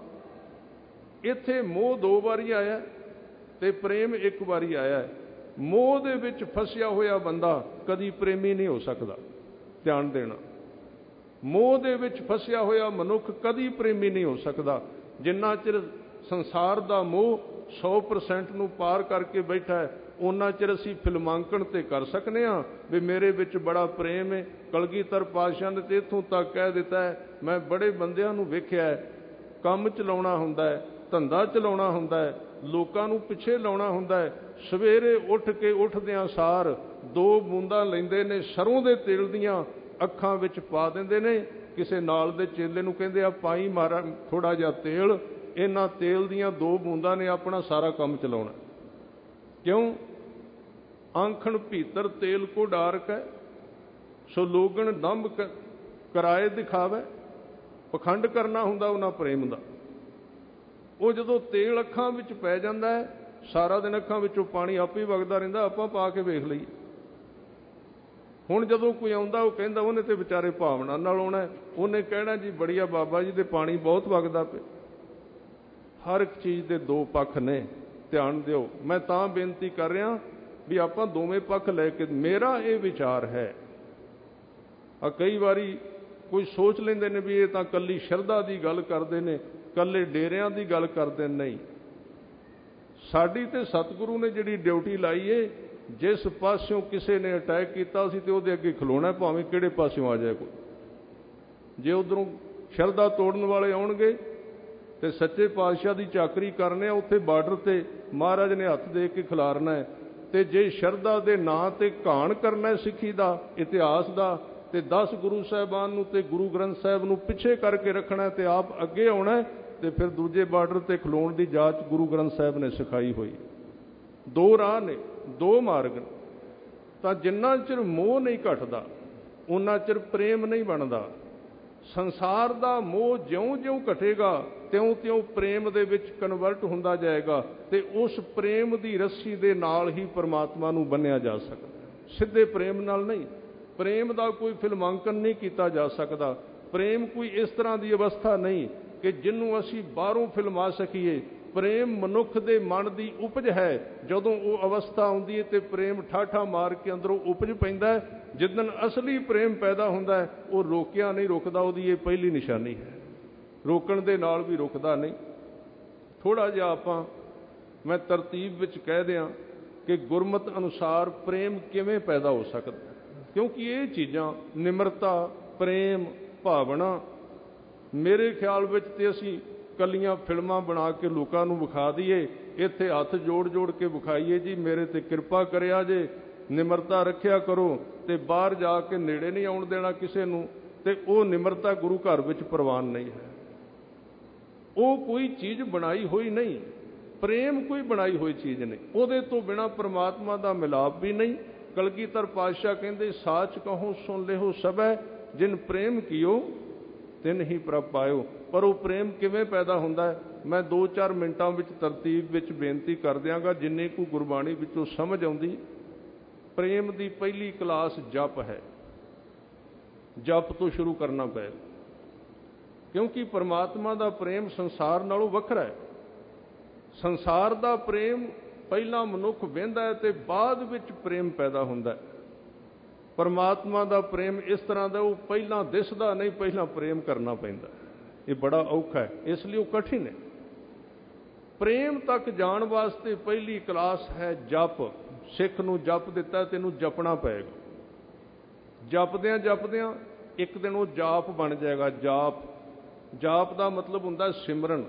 ਇੱਥੇ ਮੋਹ ਦੋ ਵਾਰੀ ਆਇਆ ਤੇ ਪ੍ਰੇਮ ਇੱਕ ਵਾਰੀ ਆਇਆ। ਮੋਹ ਦੇ ਵਿੱਚ ਫਸਿਆ ਹੋਇਆ ਬੰਦਾ ਕਦੀ ਪ੍ਰੇਮੀ ਨਹੀਂ ਹੋ ਸਕਦਾ। ਧਿਆਨ ਦੇਣਾ, ਮੋਹ ਦੇ ਵਿੱਚ ਫਸਿਆ ਹੋਇਆ ਮਨੁੱਖ ਕਦੀ ਪ੍ਰੇਮੀ ਨਹੀਂ ਹੋ ਸਕਦਾ। ਜਿੰਨਾ ਚਿਰ ਸੰਸਾਰ ਦਾ ਮੋਹ 100% ਨੂੰ ਪਾਰ ਕਰਕੇ ਬੈਠਾ ਹੈ, ਉਹਨਾਂ ਚਿਰ ਅਸੀਂ ਫਿਲਮਾਂਕਣ ਤੇ ਕਰ ਸਕਨੇ ਹਾਂ ਵੀ ਮੇਰੇ ਵਿੱਚ ਬੜਾ ਪ੍ਰੇਮ ਹੈ। ਕਲਗੀਧਰ ਪਾਤਸ਼ਾਹ ਨੇ ਤੇ ਇੱਥੋਂ ਤੱਕ ਕਹਿ ਦਿੱਤਾ ਹੈ, ਮੈਂ ਬੜੇ ਬੰਦਿਆਂ ਨੂੰ ਵੇਖਿਆ ਹੈ, ਕੰਮ ਚਲਾਉਣਾ ਹੁੰਦਾ ਹੈ, ਧੰਦਾ ਚਲਾਉਣਾ ਹੁੰਦਾ ਹੈ, ਲੋਕਾਂ ਨੂੰ ਪਿੱਛੇ ਲਾਉਣਾ ਹੁੰਦਾ ਹੈ, ਸਵੇਰੇ ਉੱਠ ਕੇ ਉੱਠਦਿਆਂ ਸਾਰ 2 ਬੂੰਦਾਂ ਲੈਂਦੇ ਨੇ ਸਰੋਂ ਦੇ ਤੇਲ ਦੀਆਂ, ਅੱਖਾਂ ਵਿੱਚ ਪਾ ਦਿੰਦੇ ਨੇ। ਕਿਸੇ ਨਾਲ ਦੇ ਚੇਲੇ ਨੂੰ ਕਹਿੰਦੇ ਆ ਪਾਈ ਮਾਰਾ ਥੋੜਾ ਜਿਹਾ ਤੇਲ, ਇਹਨਾਂ ਤੇਲ ਦੀਆਂ 2 ਬੂੰਦਾਂ ਨੇ ਆਪਣਾ ਸਾਰਾ ਕੰਮ ਚਲਾਉਣਾ। ਕਿਉਂ? ਆਂਖਣ ਭੀਤਰ ਤੇਲ ਕੋ ਡਾਰਕ ਹੈ, ਸੋ ਲੋਗਣ ਦੰਭ ਕਰਾਏ ਦਿਖਾਵੇ। ਪਖੰਡ ਕਰਨਾ ਹੁੰਦਾ ਉਹਨਾਂ ਪ੍ਰੇਮ ਦਾ। ਉਹ ਜਦੋਂ ਤੇਲ ਅੱਖਾਂ ਵਿੱਚ ਪੈ ਜਾਂਦਾ ਹੈ, ਸਾਰਾ ਦਿਨ ਅੱਖਾਂ ਵਿੱਚੋਂ ਪਾਣੀ ਆਪੇ ਹੀ ਵਗਦਾ ਰਹਿੰਦਾ, ਆਪਾਂ ਪਾ ਕੇ ਵੇਖ ਲਈਏ। ਹੁਣ ਜਦੋਂ ਕੋਈ ਆਉਂਦਾ ਉਹ ਕਹਿੰਦਾ ਉਹਨੇ ਤੇ ਵਿਚਾਰੇ ਭਾਵਨਾ ਨਾਲ ਆਉਣਾ, ਉਹਨੇ ਕਹਿਣਾ ਜੀ ਬੜੀਆ ਬਾਬਾ ਜੀ ਤੇ ਪਾਣੀ ਬਹੁਤ ਵਗਦਾ ਪਿਆ। ਹਰ ਇੱਕ ਚੀਜ਼ ਦੇ 2 ਪੱਖ ਨੇ, ਧਿਆਨ ਦਿਓ। ਮੈਂ ਤਾਂ ਬੇਨਤੀ ਕਰ ਰਿਹਾ ਵੀ ਆਪਾਂ ਦੋਵੇਂ ਪੱਖ ਲੈ ਕੇ, ਮੇਰਾ ਇਹ ਵਿਚਾਰ ਹੈ। ਕਈ ਵਾਰੀ ਕੋਈ ਸੋਚ ਲੈਂਦੇ ਨੇ ਵੀ ਇਹ ਤਾਂ ਕੱਲੀ ਸ਼ਰਧਾ ਦੀ ਗੱਲ ਕਰਦੇ ਨੇ, ਕੱਲੇ ਡੇਰਿਆਂ ਦੀ ਗੱਲ ਕਰਦੇ ਨਹੀਂ। ਸਾਡੀ ਤੇ ਸਤਿਗੁਰੂ ਨੇ ਜਿਹੜੀ ਡਿਊਟੀ ਲਾਈ ਏ, ਜਿਸ ਪਾਸਿਓਂ ਕਿਸੇ ਨੇ ਅਟੈਕ ਕੀਤਾ ਸੀ ਤੇ ਉਹਦੇ ਅੱਗੇ ਖਲੋਣਾ, ਭਾਵੇਂ ਕਿਹੜੇ ਪਾਸਿਓਂ ਆ ਜਾਏ ਕੋਈ। ਜੇ ਉਧਰੋਂ ਸ਼ਰਧਾ ਤੋੜਨ ਵਾਲੇ ਆਉਣਗੇ ਤੇ ਸੱਚੇ ਪਾਤਸ਼ਾਹ ਦੀ ਚਾਕਰੀ ਕਰਨੇ ਆ, ਉੱਥੇ ਬਾਰਡਰ ਤੇ ਮਹਾਰਾਜ ਨੇ ਹੱਥ ਦੇ ਕੇ ਖਿਲਾਰਨਾ ਹੈ। ਤੇ ਜੇ ਸ਼ਰਧਾ ਦੇ ਨਾਂ ਤੇ ਘਾਣ ਕਰਨਾ ਸਿੱਖੀ ਦਾ, ਇਤਿਹਾਸ ਦਾ, ਤੇ 10 ਗੁਰੂ ਸਾਹਿਬਾਨ ਨੂੰ ਤੇ ਗੁਰੂ ਗ੍ਰੰਥ ਸਾਹਿਬ ਨੂੰ ਪਿੱਛੇ ਕਰਕੇ ਰੱਖਣਾ ਤੇ ਆਪ ਅੱਗੇ ਆਉਣਾ, ਤੇ ਫਿਰ ਦੂਜੇ ਬਾਰਡਰ ਤੇ ਖਲੋਣ ਦੀ ਜਾਚ ਗੁਰੂ ਗ੍ਰੰਥ ਸਾਹਿਬ ਨੇ ਸਿਖਾਈ ਹੋਈ। 2 ਰਾਹ ਨੇ, 2 ਮਾਰਗ ਨੇ। ਤਾਂ ਜਿੰਨਾ ਚਿਰ ਮੋਹ ਨਹੀਂ ਘਟਦਾ ਉਹਨਾਂ ਚਿਰ ਪ੍ਰੇਮ ਨਹੀਂ ਬਣਦਾ। ਸੰਸਾਰ ਦਾ ਮੋਹ ਜਿਉਂ-ਜਿਉਂ ਘਟੇਗਾ ਤਿਉਂ-ਤਿਉਂ ਪ੍ਰੇਮ ਦੇ ਵਿੱਚ ਕਨਵਰਟ ਹੁੰਦਾ ਜਾਏਗਾ, ਤੇ ਉਸ ਪ੍ਰੇਮ ਦੀ ਰੱਸੀ ਦੇ ਨਾਲ ਹੀ ਪਰਮਾਤਮਾ ਨੂੰ ਬੰਨਿਆ ਜਾ ਸਕਦਾ, ਸਿੱਧੇ ਪ੍ਰੇਮ ਨਾਲ ਨਹੀਂ। ਪ੍ਰੇਮ ਦਾ ਕੋਈ ਫਿਲਮਾਂਕਨ ਨਹੀਂ ਕੀਤਾ ਜਾ ਸਕਦਾ। ਪ੍ਰੇਮ ਕੋਈ ਇਸ ਤਰ੍ਹਾਂ ਦੀ ਅਵਸਥਾ ਨਹੀਂ ਕਿ ਜਿਹਨੂੰ ਅਸੀਂ ਬਾਹਰੋਂ ਫਿਲਮਾ ਸਕੀਏ। ਪ੍ਰੇਮ ਮਨੁੱਖ ਦੇ ਮਨ ਦੀ ਉਪਜ ਹੈ। ਜਦੋਂ ਉਹ ਅਵਸਥਾ ਆਉਂਦੀ ਹੈ ਤੇ ਪ੍ਰੇਮ ਠਾਠਾ ਮਾਰ ਕੇ ਅੰਦਰੋਂ ਉਪਜ ਪੈਂਦਾ ਹੈ। ਜਿੱਦਣ ਅਸਲੀ ਪ੍ਰੇਮ ਪੈਦਾ ਹੁੰਦਾ ਹੈ, ਉਹ ਰੋਕਿਆ ਨਹੀਂ ਰੁਕਦਾ, ਉਹਦੀ ਇਹ ਪਹਿਲੀ ਨਿਸ਼ਾਨੀ ਹੈ। ਰੋਕਣ ਦੇ ਨਾਲ ਵੀ ਰੁਕਦਾ ਨਹੀਂ। ਥੋੜਾ ਜਿਹਾ ਮੈਂ ਤਰਤੀਬ ਵਿੱਚ ਕਹਿ ਦਿਆਂ ਕਿ ਗੁਰਮਤ ਅਨੁਸਾਰ ਪ੍ਰੇਮ ਕਿਵੇਂ ਪੈਦਾ ਹੋ ਸਕਦਾ, ਕਿਉਂਕਿ ਇਹ ਚੀਜ਼ਾਂ ਨਿਮਰਤਾ, ਪ੍ਰੇਮ, ਭਾਵਨਾ, ਮੇਰੇ ਖਿਆਲ ਵਿੱਚ ਤੇ ਅਸੀਂ ਕੱਲੀਆਂ ਫਿਲਮਾਂ ਬਣਾ ਕੇ ਲੋਕਾਂ ਨੂੰ ਵਿਖਾ ਦਈਏ, ਇੱਥੇ ਹੱਥ ਜੋੜ ਕੇ ਵਿਖਾਈਏ ਜੀ ਮੇਰੇ ਤੇ ਕਿਰਪਾ ਕਰਿਆ ਜੇ, ਨਿਮਰਤਾ ਰੱਖਿਆ ਕਰੋ, ਤੇ ਬਾਹਰ ਜਾ ਕੇ ਨੇੜੇ ਨਹੀਂ ਆਉਣ ਦੇਣਾ ਕਿਸੇ ਨੂੰ, ਤੇ ਉਹ ਨਿਮਰਤਾ ਗੁਰੂ ਘਰ ਵਿੱਚ ਪ੍ਰਵਾਨ ਨਹੀਂ ਹੈ। ਉਹ ਕੋਈ ਚੀਜ਼ ਬਣਾਈ ਹੋਈ ਨਹੀਂ। ਪ੍ਰੇਮ ਕੋਈ ਬਣਾਈ ਹੋਈ ਚੀਜ਼ ਨਹੀਂ। ਉਹਦੇ ਤੋਂ ਬਿਨਾਂ ਪਰਮਾਤਮਾ ਦਾ ਮਿਲਾਪ ਵੀ ਨਹੀਂ। ਕਲਗੀਧਰ ਪਾਤਸ਼ਾਹ ਕਹਿੰਦੇ ਸਾਚ ਕਹੋ ਸੁਣ ਲਿਓ ਸਭੈ, ਜਿਨ ਪ੍ਰੇਮ ਕੀਓ ਤਿਨ ਹੀ ਪ੍ਰਭ ਪਾਇਓ। ਪਰ ਉਹ ਪ੍ਰੇਮ ਕਿਵੇਂ ਪੈਦਾ ਹੁੰਦਾ ਹੈ, ਮੈਂ 2-4 ਮਿੰਟਾਂ ਵਿੱਚ ਤਰਤੀਬ ਵਿੱਚ ਬੇਨਤੀ ਕਰ ਦਿਆਂਗਾ, ਜਿੰਨੀ ਕੁ ਗੁਰਬਾਣੀ ਵਿੱਚੋਂ ਸਮਝ ਆਉਂਦੀ। ਪ੍ਰੇਮ ਦੀ ਪਹਿਲੀ ਕਲਾਸ ਜਪ ਹੈ। ਜਪ ਤੋਂ ਸ਼ੁਰੂ ਕਰਨਾ ਪਏਗਾ, ਕਿਉਂਕਿ ਪਰਮਾਤਮਾ ਦਾ ਪ੍ਰੇਮ ਸੰਸਾਰ ਨਾਲੋਂ ਵੱਖਰਾ ਹੈ। ਸੰਸਾਰ ਦਾ ਪ੍ਰੇਮ ਪਹਿਲਾਂ ਮਨੁੱਖ ਵਹਿੰਦਾ ਹੈ ਤੇ ਬਾਅਦ ਵਿੱਚ ਪ੍ਰੇਮ ਪੈਦਾ ਹੁੰਦਾ ਹੈ। ਪਰਮਾਤਮਾ ਦਾ ਪ੍ਰੇਮ ਇਸ ਤਰ੍ਹਾਂ ਦਾ, ਉਹ ਪਹਿਲਾਂ ਦਿਸਦਾ ਨਹੀਂ, ਪਹਿਲਾਂ ਪ੍ਰੇਮ ਕਰਨਾ ਪੈਂਦਾ। ਇਹ ਬੜਾ ਔਖਾ ਹੈ, ਇਸ ਲਈ ਉਹ ਕਠਿਨ ਹੈ। ਪ੍ਰੇਮ ਤੱਕ ਜਾਣ ਵਾਸਤੇ ਪਹਿਲੀ ਕਲਾਸ ਹੈ ਜਪ। ਸਿੱਖ ਨੂੰ ਜਪ ਦਿੱਤਾ, ਤੈਨੂੰ ਜਪਣਾ ਪਏਗਾ। ਜਪਦਿਆਂ ਜਪਦਿਆਂ ਇੱਕ ਦਿਨ ਉਹ ਜਾਪ ਬਣ ਜਾਏਗਾ। ਜਾਪ ਦਾ ਮਤਲਬ ਹੁੰਦਾ ਸਿਮਰਨ।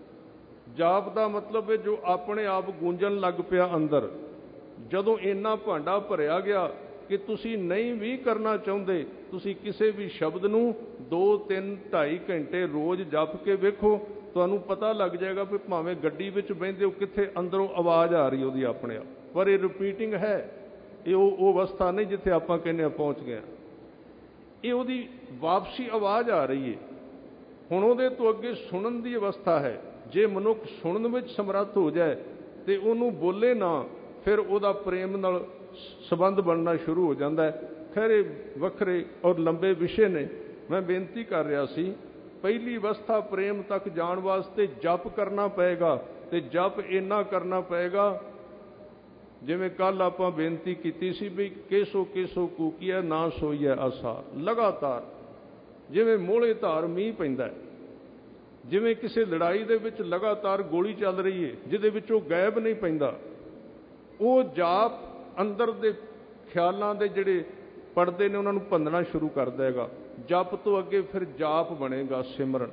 ਜਾਪ ਦਾ ਮਤਲਬ ਹੈ ਜੋ ਆਪਣੇ ਆਪ ਗੂੰਜਣ ਲੱਗ ਪਿਆ ਅੰਦਰ। ਜਦੋਂ ਇੰਨਾ ਭਾਂਡਾ ਭਰਿਆ ਗਿਆ ਕਿ ਤੁਸੀਂ ਨਹੀਂ ਵੀ ਕਰਨਾ ਚਾਹੁੰਦੇ, ਤੁਸੀਂ ਕਿਸੇ ਵੀ ਸ਼ਬਦ ਨੂੰ 2, 3, 2.5 ਘੰਟੇ ਰੋਜ਼ ਜਪ ਕੇ ਵੇਖੋ, ਤੁਹਾਨੂੰ ਪਤਾ ਲੱਗ ਜਾਏਗਾ ਵੀ ਭਾਵੇਂ ਗੱਡੀ ਵਿੱਚ ਬਹਿੰਦੇ ਹੋ, ਕਿੱਥੇ ਅੰਦਰੋਂ ਆਵਾਜ਼ ਆ ਰਹੀ ਉਹਦੀ ਆਪਣੇ ਆਪ। ਪਰ ਇਹ ਰਿਪੀਟਿੰਗ ਹੈ। ਇਹ ਉਹ ਅਵਸਥਾ ਨਹੀਂ ਜਿੱਥੇ ਆਪਾਂ ਕਹਿੰਦੇ ਪਹੁੰਚ ਗਏ। ਇਹ ਉਹਦੀ ਵਾਪਸੀ ਆਵਾਜ਼ ਆ ਰਹੀ ਹੈ। ਹੁਣ ਉਹਦੇ ਤੋਂ ਅੱਗੇ ਸੁਣਨ ਦੀ ਅਵਸਥਾ ਹੈ। ਜੇ ਮਨੁੱਖ ਸੁਣਨ ਵਿੱਚ ਸਮਰੱਥ ਹੋ ਜਾਏ ਤੇ ਉਹਨੂੰ ਬੋਲੇ ਨਾ, ਫਿਰ ਉਹਦਾ ਪ੍ਰੇਮ ਨਾਲ ਸੰਬੰਧ ਬਣਨਾ ਸ਼ੁਰੂ ਹੋ ਜਾਂਦਾ ਹੈ। ਖੈਰ ਇਹ ਵੱਖਰੇ ਔਰ ਲੰਬੇ ਵਿਸ਼ੇ ਨੇ। ਮੈਂ ਬੇਨਤੀ ਕਰ ਰਿਹਾ ਸੀ, ਪਹਿਲੀ ਅਵਸਥਾ ਪ੍ਰੇਮ ਤੱਕ ਜਾਣ ਵਾਸਤੇ ਜਪ ਕਰਨਾ ਪਏਗਾ, ਤੇ ਜਪ ਇੰਨਾ ਕਰਨਾ ਪਏਗਾ ਜਿਵੇਂ ਕੱਲ ਆਪਾਂ ਬੇਨਤੀ ਕੀਤੀ ਸੀ ਵੀ ਕੇਸੋ ਕੇਸੋ ਕੂਕੀਆ ਨਾ ਸੋਈਐ ਆਸਾ। ਲਗਾਤਾਰ ਜਿਵੇਂ ਮੋਹਲੇ ਧਾਰ ਮੀਂਹ ਪੈਂਦਾ, ਜਿਵੇਂ ਕਿਸੇ ਲੜਾਈ ਦੇ ਵਿੱਚ ਲਗਾਤਾਰ ਗੋਲੀ ਚੱਲ ਰਹੀ ਹੈ ਜਿਹਦੇ ਵਿੱਚ ਉਹ ਗਾਇਬ ਨਹੀਂ ਪੈਂਦਾ, ਉਹ ਜਾਪ ਅੰਦਰ ਦੇ ਖਿਆਲਾਂ ਦੇ ਜਿਹੜੇ ਪੜਦੇ ਨੇ ਉਹਨਾਂ ਨੂੰ ਭੰਨਣਾ ਸ਼ੁਰੂ ਕਰ ਦੇਗਾ। ਜਪ ਤੋਂ ਅੱਗੇ ਫਿਰ ਜਾਪ ਬਣੇਗਾ ਸਿਮਰਨ।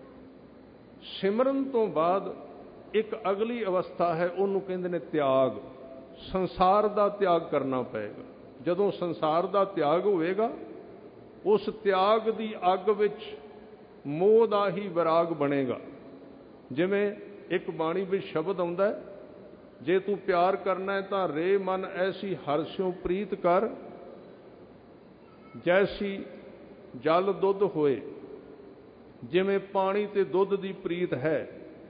ਸਿਮਰਨ ਤੋਂ ਬਾਅਦ ਇੱਕ ਅਗਲੀ ਅਵਸਥਾ ਹੈ, ਉਹਨੂੰ ਕਹਿੰਦੇ ਨੇ ਤਿਆਗ। ਸੰਸਾਰ ਦਾ ਤਿਆਗ ਕਰਨਾ ਪਏਗਾ। ਜਦੋਂ ਸੰਸਾਰ ਦਾ ਤਿਆਗ ਹੋਵੇਗਾ, ਉਸ ਤਿਆਗ ਦੀ ਅੱਗ ਵਿੱਚ ਮੋਹ ਦਾ ਹੀ ਵਿਰਾਗ ਬਣੇਗਾ। ਜਿਵੇਂ ਇੱਕ ਬਾਣੀ ਵਿੱਚ ਸ਼ਬਦ ਆਉਂਦਾ ਹੈ, ਜੇ ਤੂੰ ਪਿਆਰ ਕਰਨਾ ਹੈ ਤਾਂ ਰੇ ਮਨ ਐਸੀ ਹਰਸਿਓ ਪ੍ਰੀਤ ਕਰ, ਜੈਸੀ ਜਲ ਦੁੱਧ ਹੋਏ। ਜਿਵੇਂ ਪਾਣੀ ਤੇ ਦੁੱਧ ਦੀ ਪ੍ਰੀਤ ਹੈ,